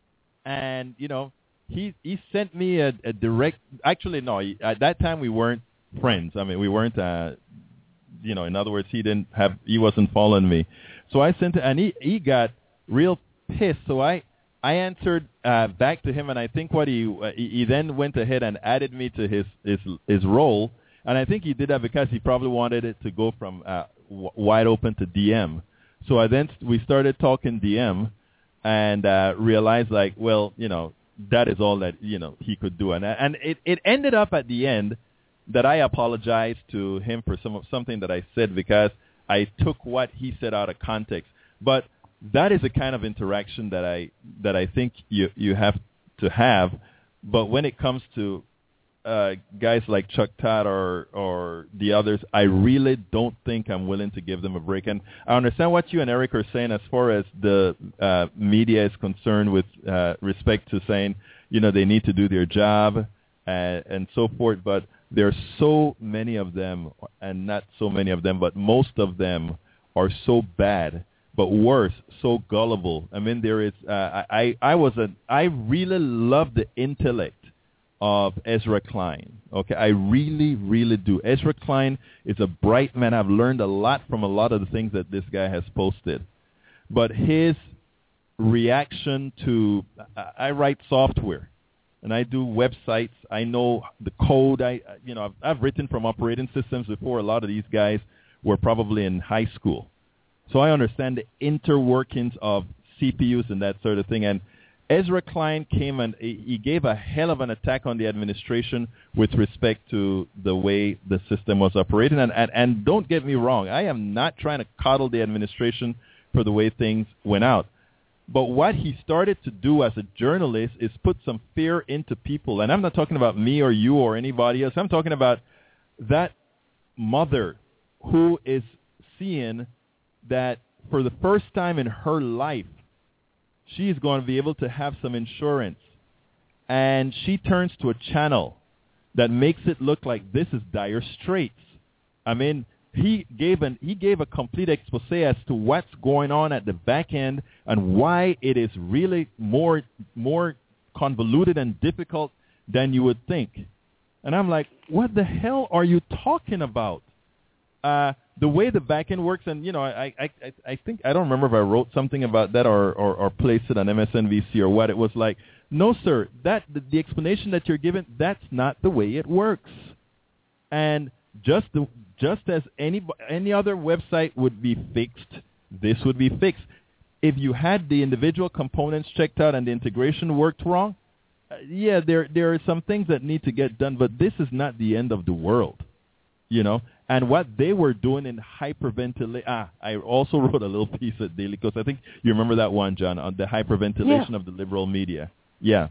and you know, he he sent me a, a direct. Actually, no, he, at that time we weren't friends. I mean, we weren't. Uh, You know, in other words, he didn't have, he wasn't following me. So I sent it, and he, he got real pissed. So I, I answered uh, back to him, and I think what he, uh, he, he then went ahead and added me to his, his, his role. And I think he did that because he probably wanted it to go from uh, w- wide open to D M. So I then, we started talking D M and uh, realized, like, well, you know, that is all that, you know, he could do. And, and it, it ended up at the end that I apologized to him for some something that I said because I took what he said out of context. But that is the kind of interaction that I that I think you you have to have. But when it comes to uh, guys like Chuck Todd or or the others, I really don't think I'm willing to give them a break. And I understand what you and Eric are saying as far as the uh, media is concerned, with uh, respect to saying, you know, they need to do their job and, and so forth. But there are so many of them, and not so many of them, but most of them are so bad, but worse, so gullible. I mean, there is. Uh, I I was a. I really love the intellect of Ezra Klein. Okay, I really, really do. Ezra Klein is a bright man. I've learned a lot from a lot of the things that this guy has posted, but his reaction to. I, I write software. And I do websites. I know the code. I, you know, I've, I've written from operating systems before. A lot of these guys were probably in high school, so I understand the interworkings of C P Us and that sort of thing. And Ezra Klein came and he gave a hell of an attack on the administration with respect to the way the system was operating. And, and, and don't get me wrong, I am not trying to coddle the administration for the way things went out. But what he started to do as a journalist is put some fear into people. And I'm not talking about me or you or anybody else. I'm talking about that mother who is seeing that for the first time in her life, she is going to be able to have some insurance. And she turns to a channel that makes it look like this is dire straits. I mean, he gave an he gave a complete expose as to what's going on at the back end and why it is really more more convoluted and difficult than you would think. And I'm like, what the hell are you talking about? Uh, the way the back end works, and you know, I, I, I, I think I don't remember if I wrote something about that or, or, or placed it on M S N B C or what. It was like, no, sir, that the, the explanation that you're given, that's not the way it works. And just the, just as any any other website would be fixed, this would be fixed. If you had the individual components checked out and the integration worked wrong, uh, yeah, there there are some things that need to get done, but this is not the end of the world, you know. And what they were doing in hyperventilation, ah, I also wrote a little piece at Daily Coast. I think you remember that one, John, on the hyperventilation yeah. of the liberal media. Yeah.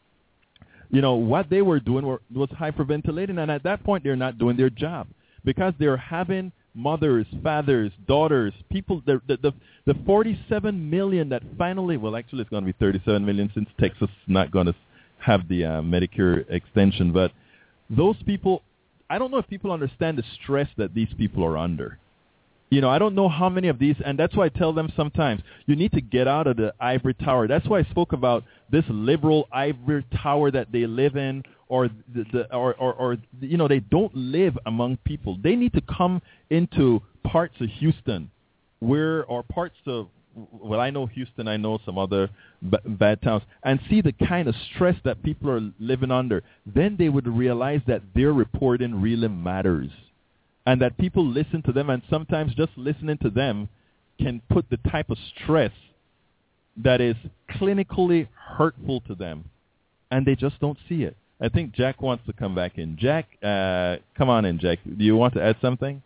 You know, what they were doing were, was hyperventilating, and at that point they're not doing their job because they're having mothers, fathers, daughters, people, the, the, the, the forty-seven million that finally, well, actually it's going to be thirty-seven million since Texas is not going to have the uh, Medicare extension, but those people, I don't know if people understand the stress that these people are under. You know, I don't know how many of these, and that's why I tell them sometimes, you need to get out of the ivory tower. That's why I spoke about this liberal ivory tower that they live in, or, the, the, or, or, or you know, they don't live among people. They need to come into parts of Houston where, or parts of, well, I know Houston, I know some other b- bad towns, and see the kind of stress that people are living under. Then they would realize that their reporting really matters and that people listen to them, and sometimes just listening to them can put the type of stress that is clinically hurtful to them, and they just don't see it. I think Jack wants to come back in. Jack, uh, come on in, Jack. Do you want to add something?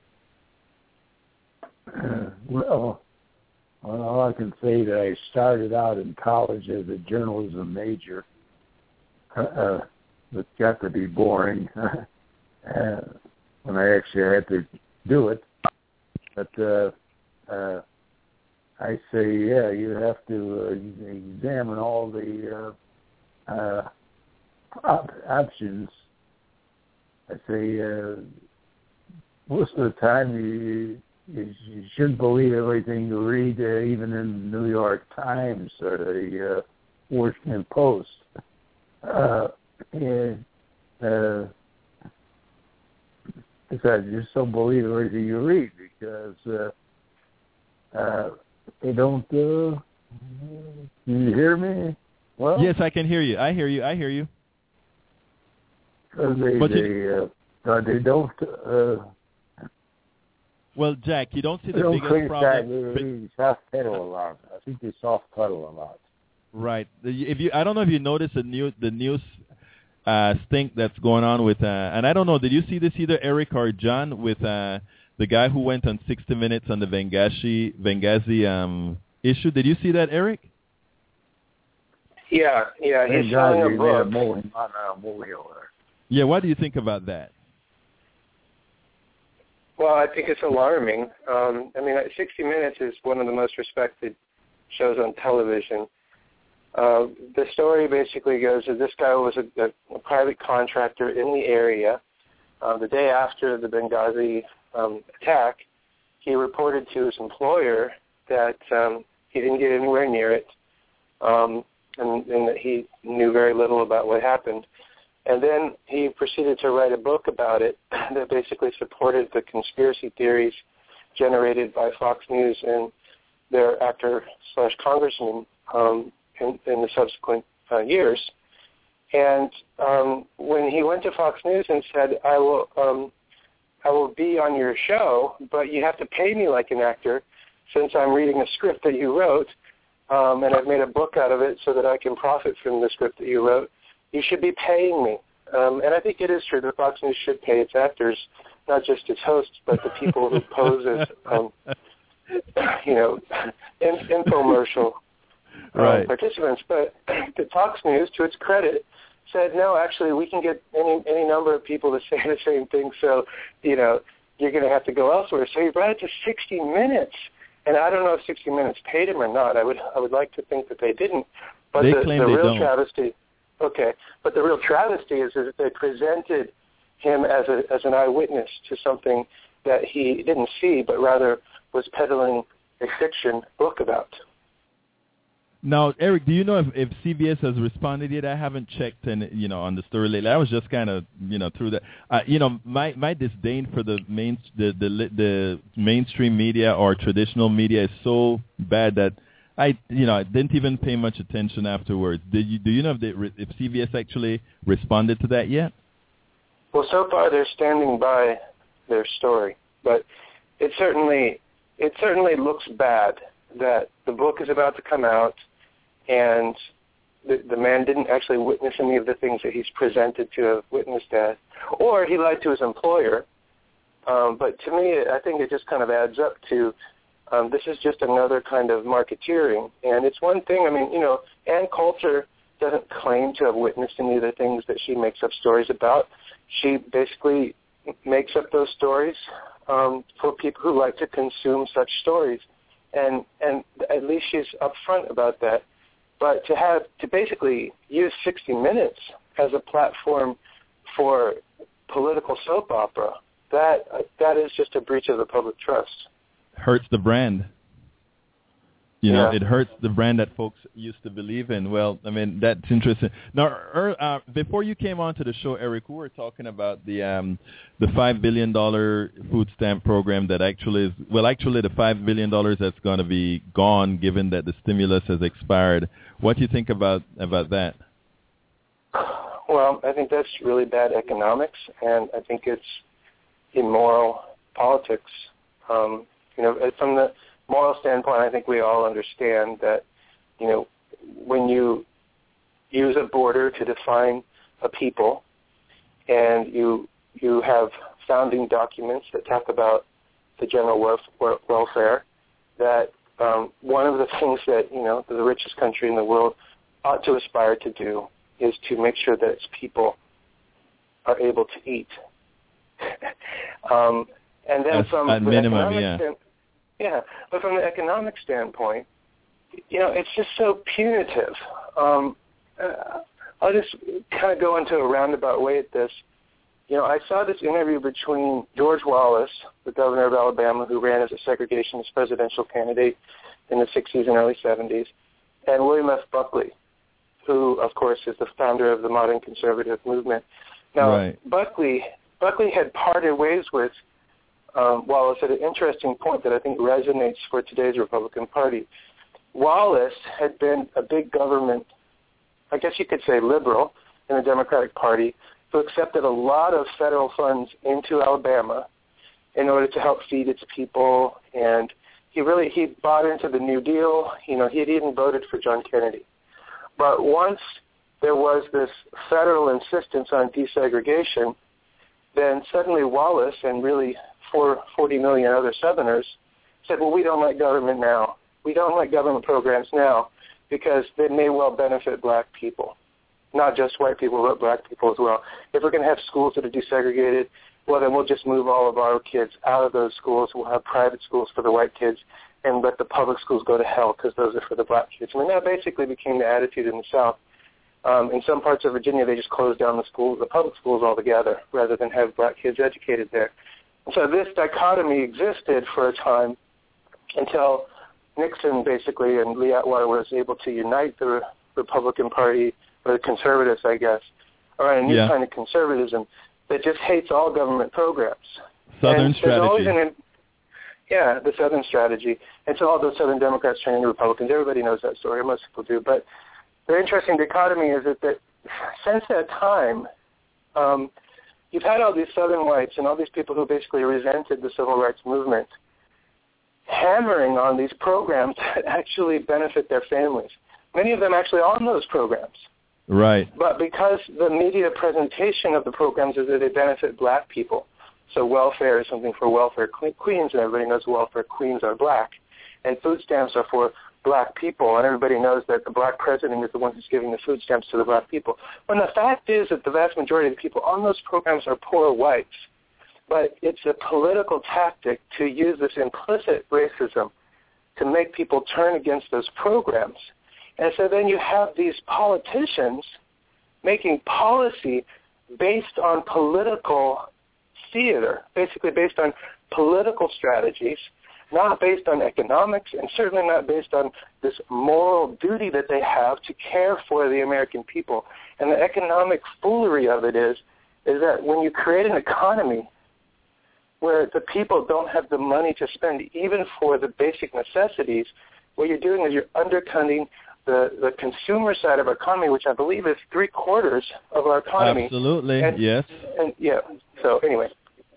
Uh, well, Well, all I can say that I started out in college as a journalism major. Uh, it got to be boring uh, when I actually had to do it. But uh, uh, I say, yeah, you have to uh, examine all the uh, uh, op- options. I say, uh, most of the time you You shouldn't believe everything you read, uh, even in the New York Times or the uh, Washington Post. Uh, and uh, because you just don't believe everything you read because uh, uh, they don't. Uh, can you hear me? Well, yes, I can hear you. I hear you. I hear you. Because they but they, you, uh, they don't. Uh, Well, Jack, you don't see the don't biggest problem. They, they soft pedal a lot. I think they soft pedal a lot. Right. If you, I don't know if you noticed the new the news uh, stink that's going on with, uh, and I don't know, did you see this either, Eric or John, with uh, the guy who went on sixty minutes on the Benghazi Benghazi um, issue? Did you see that, Eric? Yeah, yeah, he's selling a book. Mowing on a molehill there. Yeah, what do you think about that? Well, I think it's alarming. Um, I mean, sixty minutes is one of the most respected shows on television. Uh, the story basically goes that this guy was a, a, a private contractor in the area. Uh, the day after the Benghazi um, attack, he reported to his employer that um, he didn't get anywhere near it, um, and, and that he knew very little about what happened. And then he proceeded to write a book about it that basically supported the conspiracy theories generated by Fox News and their actor slash congressman um, in, in the subsequent uh, years. And um, when he went to Fox News and said, "I will, um, I will be on your show, but you have to pay me like an actor, since I'm reading a script that you wrote, um, and I've made a book out of it so that I can profit from the script that you wrote. You should be paying me." Um, and I think it is true that Fox News should pay its actors, not just its hosts, but the people who pose as, um, you know, in, infomercial um, right. participants. But the Fox News, to its credit, said, no, actually, we can get any any number of people to say the same thing, so, you know, you're going to have to go elsewhere. So he brought it to sixty minutes. And I don't know if sixty minutes paid him or not. I would I would like to think that they didn't. But they the, claim the they real don't. travesty, okay, but the real travesty is, is that they presented him as a as an eyewitness to something that he didn't see, but rather was peddling a fiction book about. Now, Eric, do you know if, if C B S has responded yet? I haven't checked, in, you know, on the story lately. I was just kind of, you know, through that. Uh, you know, my, my disdain for the main the, the the mainstream media or traditional media is so bad that I, you know, I didn't even pay much attention afterwards. Did you do you know if they, if C B S actually responded to that yet? Well, so far they're standing by their story, but it certainly it certainly looks bad that the book is about to come out. And the, the man didn't actually witness any of the things that he's presented to have witnessed at, or he lied to his employer. Um, but to me, I think it just kind of adds up to um, this is just another kind of marketeering. And it's one thing, I mean, you know, Ann Coulter doesn't claim to have witnessed any of the things that she makes up stories about. She basically makes up those stories um, for people who like to consume such stories. And, and at least she's upfront about that. But to have to basically use sixty minutes as a platform for political soap opera, that that is just a breach of the public trust. Hurts the brand. You know, yeah. It hurts the brand that folks used to believe in. Well, I mean, that's interesting. Now, er, uh, before you came on to the show, Eric, we were talking about the um, the five billion dollars food stamp program that actually is, well, actually the five billion dollars that's going to be gone given that the stimulus has expired. What do you think about, about that? Well, I think that's really bad economics, and I think it's immoral politics. Um, you know, from the moral standpoint, I think we all understand that, you know, when you use a border to define a people and you you have founding documents that talk about the general welf- welfare, that um, one of the things that, you know, the richest country in the world ought to aspire to do is to make sure that its people are able to eat. um, and then That's from at the minimum, economic yeah. stand- Yeah, but from the economic standpoint, you know, it's just so punitive. Um, uh, I'll just kind of go into a roundabout way at this. You know, I saw this interview between George Wallace, the governor of Alabama, who ran as a segregationist presidential candidate in the sixties and early seventies, and William F. Buckley, who, of course, is the founder of the modern conservative movement. Now, right. Buckley, Buckley had parted ways with Um, Wallace at an interesting point that I think resonates for today's Republican Party. Wallace had been a big government, I guess you could say liberal, in the Democratic Party, who accepted a lot of federal funds into Alabama in order to help feed its people, and he really he bought into the New Deal. You know, he had even voted for John Kennedy. But once there was this federal insistence on desegregation, then suddenly Wallace and really for forty million other Southerners said, well, we don't like government now. We don't like government programs now because they may well benefit black people, not just white people, but black people as well. If we're going to have schools that are desegregated, well, then we'll just move all of our kids out of those schools. We'll have private schools for the white kids and let the public schools go to hell because those are for the black kids. I mean, that basically became the attitude in the South. Um, in some parts of Virginia, they just closed down the schools, the public schools altogether, rather than have black kids educated there. And so this dichotomy existed for a time until Nixon basically and Lee Atwater was able to unite the Republican Party, or the conservatives, I guess, around a new yeah. kind of conservatism that just hates all government programs. Southern and strategy. An, yeah, the Southern strategy. And so all those Southern Democrats turning to Republicans, everybody knows that story, most people do. But the interesting dichotomy is that, that since that time, um, you've had all these Southern whites and all these people who basically resented the civil rights movement hammering on these programs that actually benefit their families. Many of them actually on those programs. Right. But because the media presentation of the programs is that they benefit black people, so welfare is something for welfare queens, and everybody knows welfare queens are black, and food stamps are for black people, and everybody knows that the black president is the one who's giving the food stamps to the black people. When the fact is that the vast majority of the people on those programs are poor whites, but it's a political tactic to use this implicit racism to make people turn against those programs. And so then you have these politicians making policy based on political theater, basically based on political strategies, not based on economics, and certainly not based on this moral duty that they have to care for the American people. And the economic foolery of it is, is that when you create an economy where the people don't have the money to spend even for the basic necessities, what you're doing is you're undercutting the, the consumer side of our economy, which I believe is three quarters of our economy. Absolutely, and, yes. And yeah, so anyway.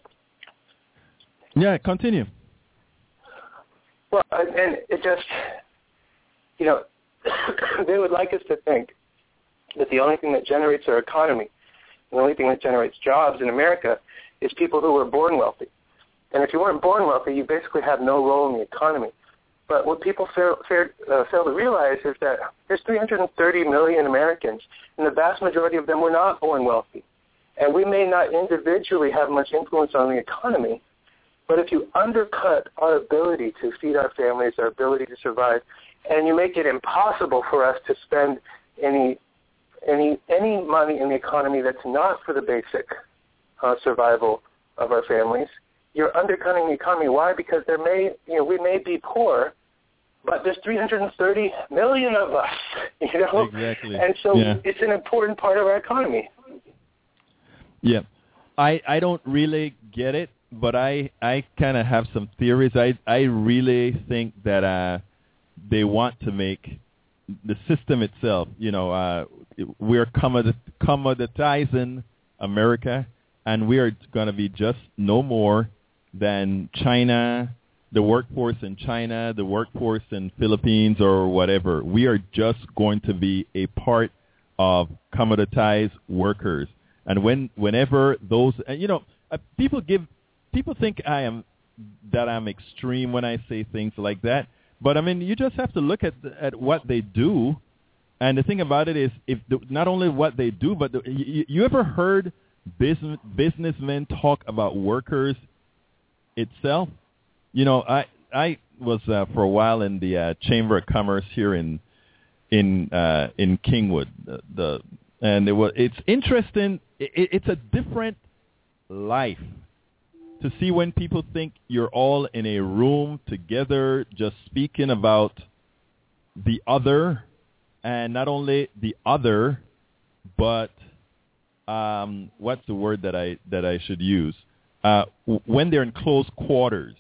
Yeah, continue. Well, and it just, you know, they would like us to think that the only thing that generates our economy, the only thing that generates jobs in America is people who were born wealthy. And if you weren't born wealthy, you basically have no role in the economy. But what people fail, fail, uh, fail to realize is that there's three hundred thirty million Americans, and the vast majority of them were not born wealthy. And we may not individually have much influence on the economy, but if you undercut our ability to feed our families, our ability to survive, and you make it impossible for us to spend any any any money in the economy that's not for the basic uh, survival of our families, you're undercutting the economy. Why? Because there may, you know, we may be poor, but there's three hundred thirty million of us, you know? Exactly. And so yeah. it's an important part of our economy. Yeah. I, I don't really get it, but I, I kind of have some theories. I, I really think that uh, they want to make the system itself, you know, uh, we're commodit- commoditizing America, and we are going to be just no more than China, the workforce in China, the workforce in Philippines or whatever. We are just going to be a part of commoditized workers. And when whenever those, and you know, uh, people give, people think I am, that I'm extreme when I say things like that. But I mean, you just have to look at the, at what they do. And the thing about it is, if the, not only what they do, but the, you, you ever heard business, businessmen talk about workers itself? You know, I I was uh, for a while in the uh, Chamber of Commerce here in in uh, in Kingwood, the, the and it was it's interesting. It, it's a different life to see when people think you're all in a room together, just speaking about the other, and not only the other, but um, what's the word that I that I should use? Uh, when they're in close quarters,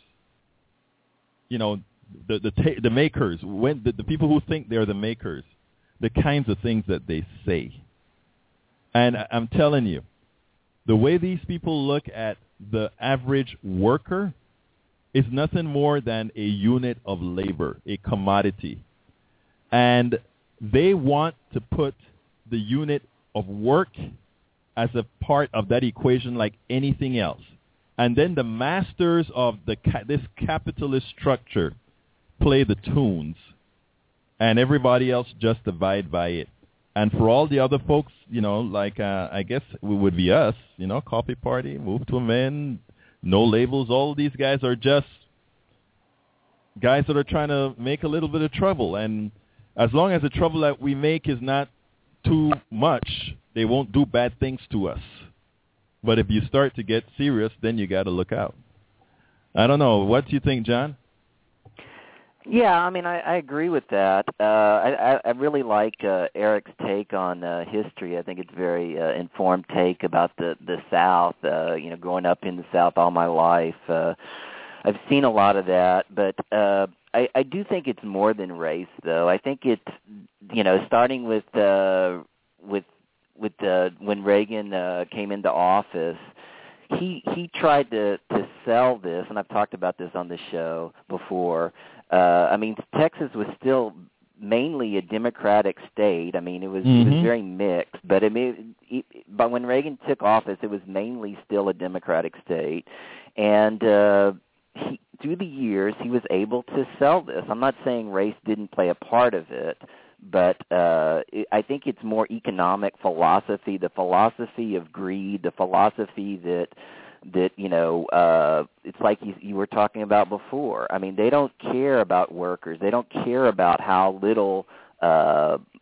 you know, the the ta- the makers, when the, the people who think they're the makers, the kinds of things that they say. And I'm telling you, the way these people look at the average worker is nothing more than a unit of labor, a commodity. And they want to put the unit of work as a part of that equation like anything else. And then the masters of the ca- this capitalist structure play the tunes, and everybody else just abide by it. And for all the other folks, you know, like uh, I guess it would be us, you know, Coffee Party, Move to Amend, No Labels, all these guys are just guys that are trying to make a little bit of trouble. And as long as the trouble that we make is not too much, they won't do bad things to us. But if you start to get serious, then you got to look out. I don't know. What do you think, John? Yeah, I mean, I, I agree with that. Uh, I, I really like uh, Eric's take on uh, history. I think it's a very uh, informed take about the, the South. Uh, you know, growing up in the South all my life, uh, I've seen a lot of that. But uh, I, I do think it's more than race, though. I think it's, you know, starting with uh, with with uh, when Reagan uh, came into office. He he tried to, to sell this, and I've talked about this on the show before. Uh, I mean, Texas was still mainly a Democratic state. I mean, it was mm-hmm. it was very mixed. But I mean, it, but when Reagan took office, it was mainly still a Democratic state, and uh, he, through the years, he was able to sell this. I'm not saying race didn't play a part of it, but uh, it, I think it's more economic philosophy, the philosophy of greed, the philosophy that. that, you know, uh, it's like you, you were talking about before. I mean, they don't care about workers. They don't care about how little uh,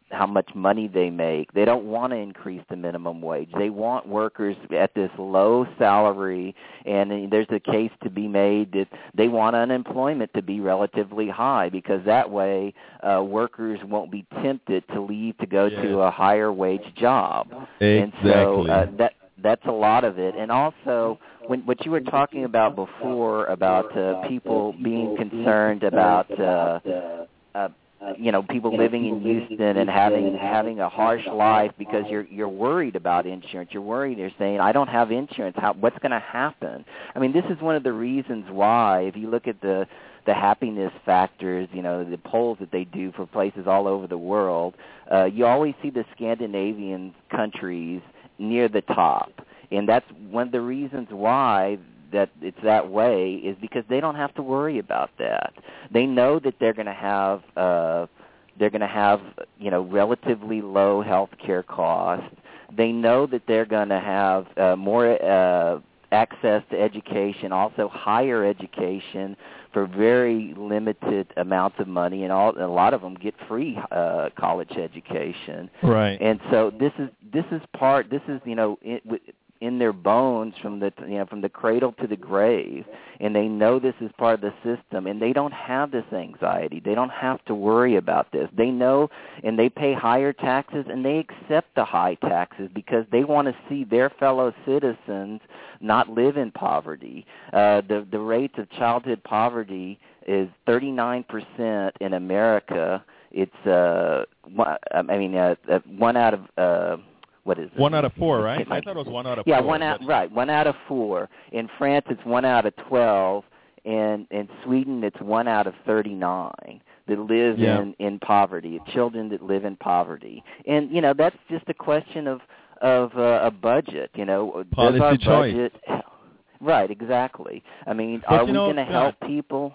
how much money they make. They don't want to increase the minimum wage. They want workers at this low salary, and there's a case to be made that they want unemployment to be relatively high, because that way uh, workers won't be tempted to leave to go yeah. to a higher wage job. Exactly. And so uh, that that's a lot of it. And also, when, what you were talking about before about uh, people being concerned about uh, uh, you know, people living in Houston and having having a harsh life because you're you're worried about insurance. You're worried. You're saying, I don't have insurance. How, what's going to happen? I mean, this is one of the reasons why, if you look at the the happiness factors, you know, the polls that they do for places all over the world, uh, you always see the Scandinavian countries near the top. And that's one of the reasons why that it's that way, is because they don't have to worry about that. They know that they're going to have uh, they're going to have you know relatively low health care costs. They know that they're going to have uh, more uh, access to education, also higher education for very limited amounts of money, and all, a lot of them get free uh, college education. Right. And so this is this is part. This is you know. It, in their bones from the you know from the cradle to the grave, and they know this is part of the system, and they don't have this anxiety. They don't have to worry about this. They know, and they pay higher taxes, and they accept the high taxes because they want to see their fellow citizens not live in poverty. Uh, the the rate of childhood poverty is thirty-nine percent in America. It's uh, I mean uh, one out of uh, What is it? One out of four, right? I thought it was one out of yeah, four. Yeah, one out, right, one out of four. In France, it's one out of twelve. And in Sweden, it's one out of thirty-nine that live yeah. in, in poverty, children that live in poverty. And, you know, that's just a question of, of uh, a budget, you know. Policy Does our choice. budget, right, exactly. I mean, but are we know, going to help people?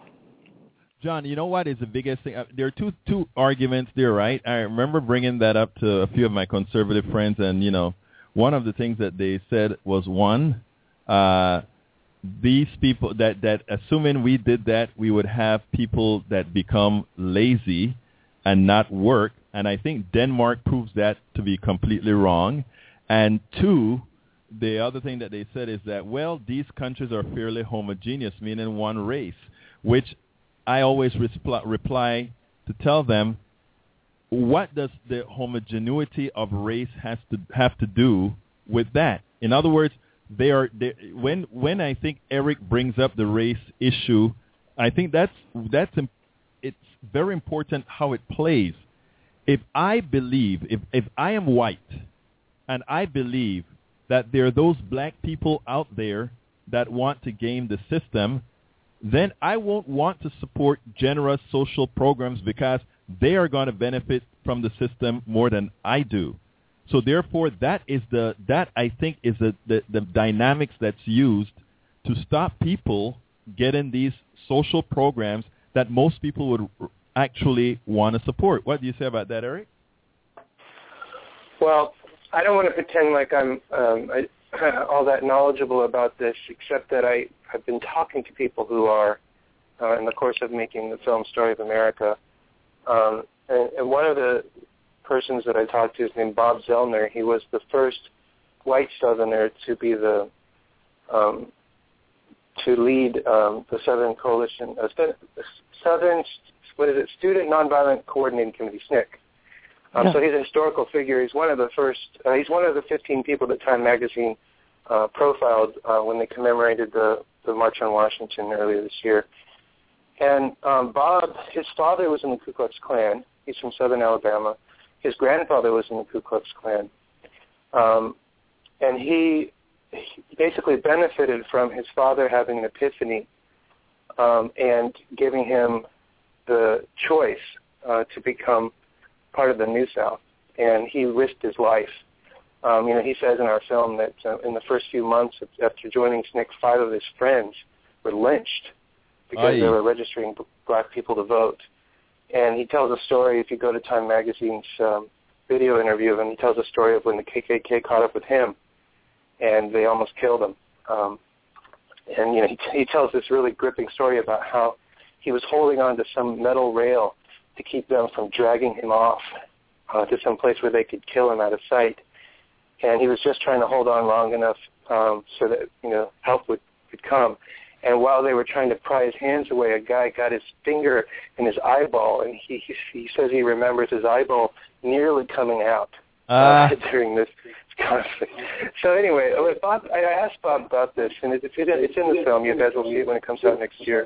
John, you know what is the biggest thing? Uh, there are two two arguments there, right? I remember bringing that up to a few of my conservative friends, and, you know, one of the things that they said was, one, uh, these people, that, that assuming we did that, we would have people that become lazy and not work, and I think Denmark proves that to be completely wrong. And two, the other thing that they said is that, well, these countries are fairly homogeneous, meaning one race, which I always reply, reply to tell them, what does the homogeneity of race has to have to do with that? In other words, they are they, when when I think Eric brings up the race issue, I think that's that's it's very important how it plays. If I believe, if if I am white, and I believe that there are those black people out there that want to game the system, then I won't want to support generous social programs because they are going to benefit from the system more than I do. So therefore, that is the that I think is the, the, the dynamics that's used to stop people getting these social programs that most people would actually want to support. What do you say about that, Eric? Well, I don't want to pretend like I'm um, I, all that knowledgeable about this, except that I, I've been talking to people who are, uh, in the course of making the film Story of America. Um, and, and one of the persons that I talked to is named Bob Zellner. He was the first white Southerner to be the, um, to lead um, the Southern Coalition, uh, Southern, what is it, Student Nonviolent Coordinating Committee, S N C C. Um, yeah. So he's a historical figure. He's one of the first. Uh, he's one of the fifteen people that Time Magazine uh, profiled uh, when they commemorated the, the March on Washington earlier this year. And um, Bob, his father was in the Ku Klux Klan. He's from Southern Alabama. His grandfather was in the Ku Klux Klan, um, and he, he basically benefited from his father having an epiphany um, and giving him the choice uh, to become part of the New South, and he risked his life. Um, you know, he says in our film that uh, in the first few months after joining S N C C, five of his friends were lynched because Aye. they were registering black people to vote. And he tells a story, if you go to Time Magazine's um, video interview of him, he tells a story of when the K K K caught up with him, and they almost killed him. Um, and, you know, he, he tells this really gripping story about how he was holding on to some metal rail to keep them from dragging him off uh, to some place where they could kill him out of sight. And he was just trying to hold on long enough um, so that, you know, help would, would come. And while they were trying to pry his hands away, a guy got his finger in his eyeball, and he he, he says he remembers his eyeball nearly coming out uh, uh. during this conflict. So anyway, Bob, I asked Bob about this, and it's, it's in the film. You guys will see it when it comes out next year.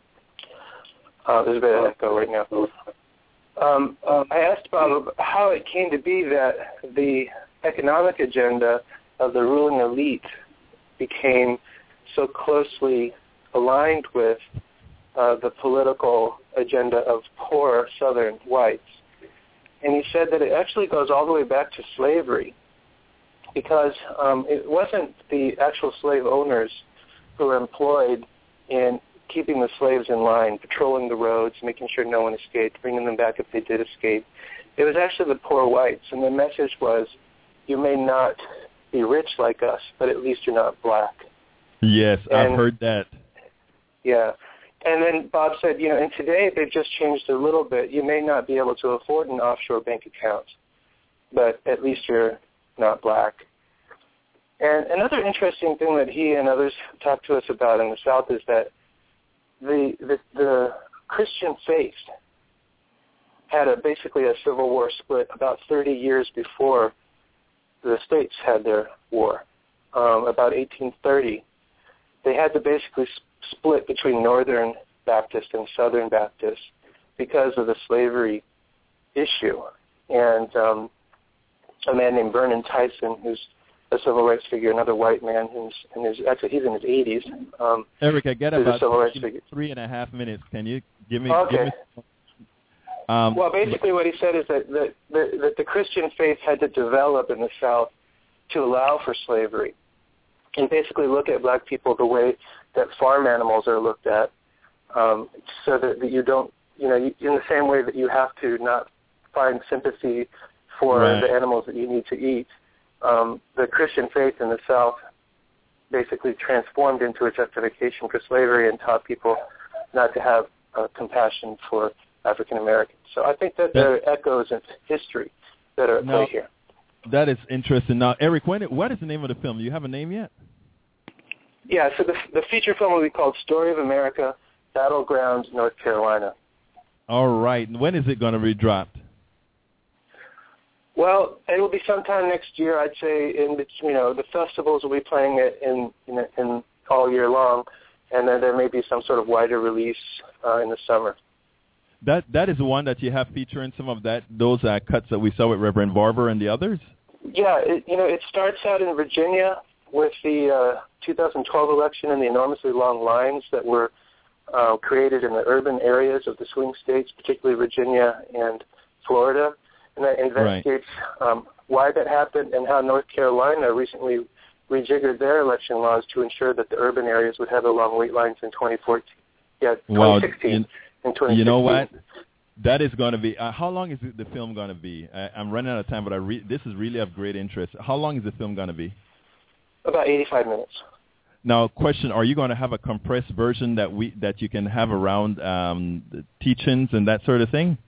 Uh, there's a bit of echo right now. Um, I asked Bob how it came to be that the economic agenda of the ruling elite became so closely aligned with uh, the political agenda of poor Southern whites. And he said that it actually goes all the way back to slavery, because um, it wasn't the actual slave owners who were employed in keeping the slaves in line, patrolling the roads, making sure no one escaped, bringing them back if they did escape. It was actually the poor whites, and the message was, you may not be rich like us, but at least you're not black. Yes, and, I've heard that. Yeah. And then Bob said, you know, and today they've just changed a little bit. You may not be able to afford an offshore bank account, but at least you're not black. And another interesting thing that he and others talked to us about in the South is that the the, the Christian faith had a, basically a civil war split about thirty years before the states had their war, um, about eighteen thirty. They had to basically split between Northern Baptist and Southern Baptist because of the slavery issue. And um, a man named Vernon Tyson, who's a civil rights figure, another white man who's in his, actually he's in his eighties. Um, Eric, I get about three and a half minutes. Can you give me? Okay. Give me um, well, basically what he said is that, that, that, that the Christian faith had to develop in the South to allow for slavery, and basically look at black people the way that farm animals are looked at, um, so that, that you don't, you know, you, in the same way that you have to not find sympathy for right. the animals that you need to eat. Um, the Christian faith in the South basically transformed into a justification for slavery and taught people not to have uh, compassion for African Americans. So I think that there are echoes in history that are at no, play here. That is interesting. Now, Eric, when, what is the name of the film? Do you have a name yet? Yeah, so the, the feature film will be called Story of America, Battleground, North Carolina. All right. When is it going to be dropped? Well, it will be sometime next year. I'd say in the, you know, the festivals will be playing it in, in, in all year long, and then there may be some sort of wider release uh, in the summer. That that is the one that you have featuring some of that those uh, cuts that we saw with Reverend Barber and the others. Yeah, it, you know, it starts out in Virginia with the uh, two thousand twelve election and the enormously long lines that were uh, created in the urban areas of the swing states, particularly Virginia and Florida. And that investigates right. um, why that happened and how North Carolina recently rejiggered their election laws to ensure that the urban areas would have the long wait lines in twenty fourteen. Yeah, wow. twenty sixteen. You, and twenty sixteen. You know what? That is going to be. Uh, how long is the film going to be? I, I'm running out of time, but I re- this is really of great interest. How long is the film going to be? About eighty-five minutes. Now, question: are you going to have a compressed version that we that you can have around um, the teachings and that sort of thing?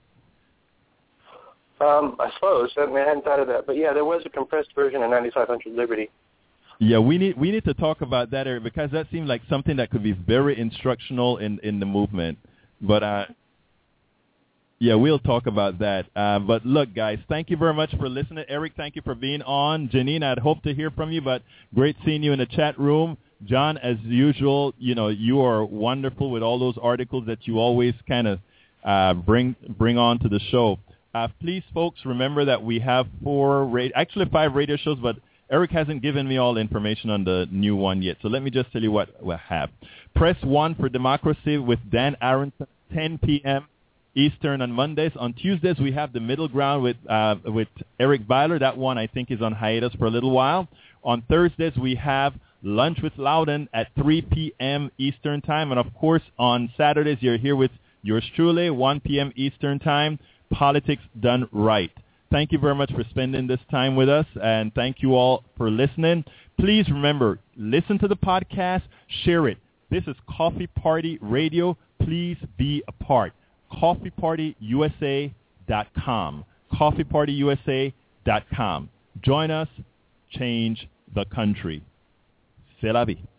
Um, I suppose. I, mean, I hadn't thought of that, but yeah, there was a compressed version of ninety-five hundred Liberty. Yeah, we need we need to talk about that area because that seemed like something that could be very instructional in, in the movement. But uh, yeah, we'll talk about that. Uh, but look, guys, thank you very much for listening. Eric, thank you for being on. Janine, I'd hope to hear from you, but great seeing you in the chat room. John, as usual, you know you are wonderful with all those articles that you always kind of uh, bring bring on to the show. Uh, please, folks, remember that we have four, ra- actually five radio shows, but Eric hasn't given me all the information on the new one yet. So let me just tell you what we have. Press one for Democracy with Dan Aronson, ten p.m. Eastern on Mondays. On Tuesdays, we have The Middle Ground with uh, with Eric Byler. That one, I think, is on hiatus for a little while. On Thursdays, we have Lunch with Loudon at three p.m. Eastern Time. And, of course, on Saturdays, you're here with yours truly, one p.m. Eastern Time. Politics Done Right. Thank you very much for spending this time with us, and thank you all for listening. Please remember, listen to the podcast, share it. This is Coffee Party Radio. Please be a part. coffee party u s a dot com. coffee party u s a dot com. Join us. Change the country. C'est la vie.